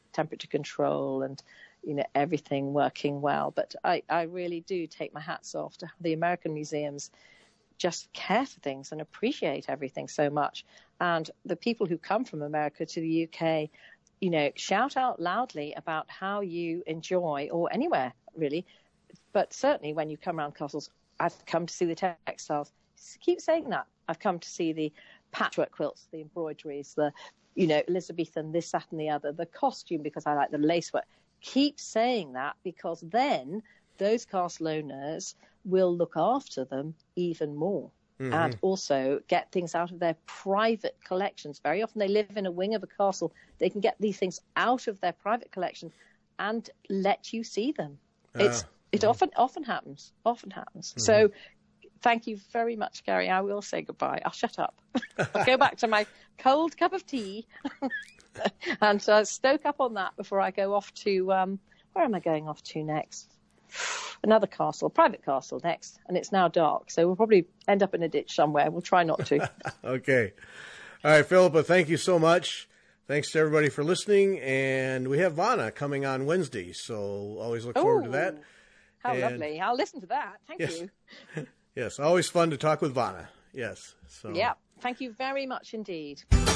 temperature control and, you know, everything working well. But I, I really do take my hats off to how the American museums just care for things and appreciate everything so much. And the people who come from America to the U K, you know, shout out loudly about how you enjoy, or anywhere really, but certainly when you come around castles, I've come to see the textiles. Keep saying that. I've come to see the patchwork quilts, the embroideries, the, you know, Elizabethan, this, that, and the other, the costume, because I like the lacework. Keep saying that, because then those castle owners will look after them even more. Mm-hmm. And also get things out of their private collections. Very often they live in a wing of a castle. They can get these things out of their private collection and let you see them. Uh, it's It mm-hmm. often often happens, often happens. Mm-hmm. So thank you very much, Gary. I will say goodbye. I'll shut up. I'll go back to my cold cup of tea and uh, stoke up on that before I go off to, um, where am I going off to next? Another castle, private castle next, and it's now dark, so we'll probably end up in a ditch somewhere. We'll try not to. Okay. All right, Philippa, thank you so much. Thanks to everybody for listening, and we have Vanna coming on Wednesday, so always look forward Ooh, to that. How and, lovely. I'll listen to that. Thank yes. you. Yes, always fun to talk with Vanna. Yes. So. Yeah, thank you very much indeed.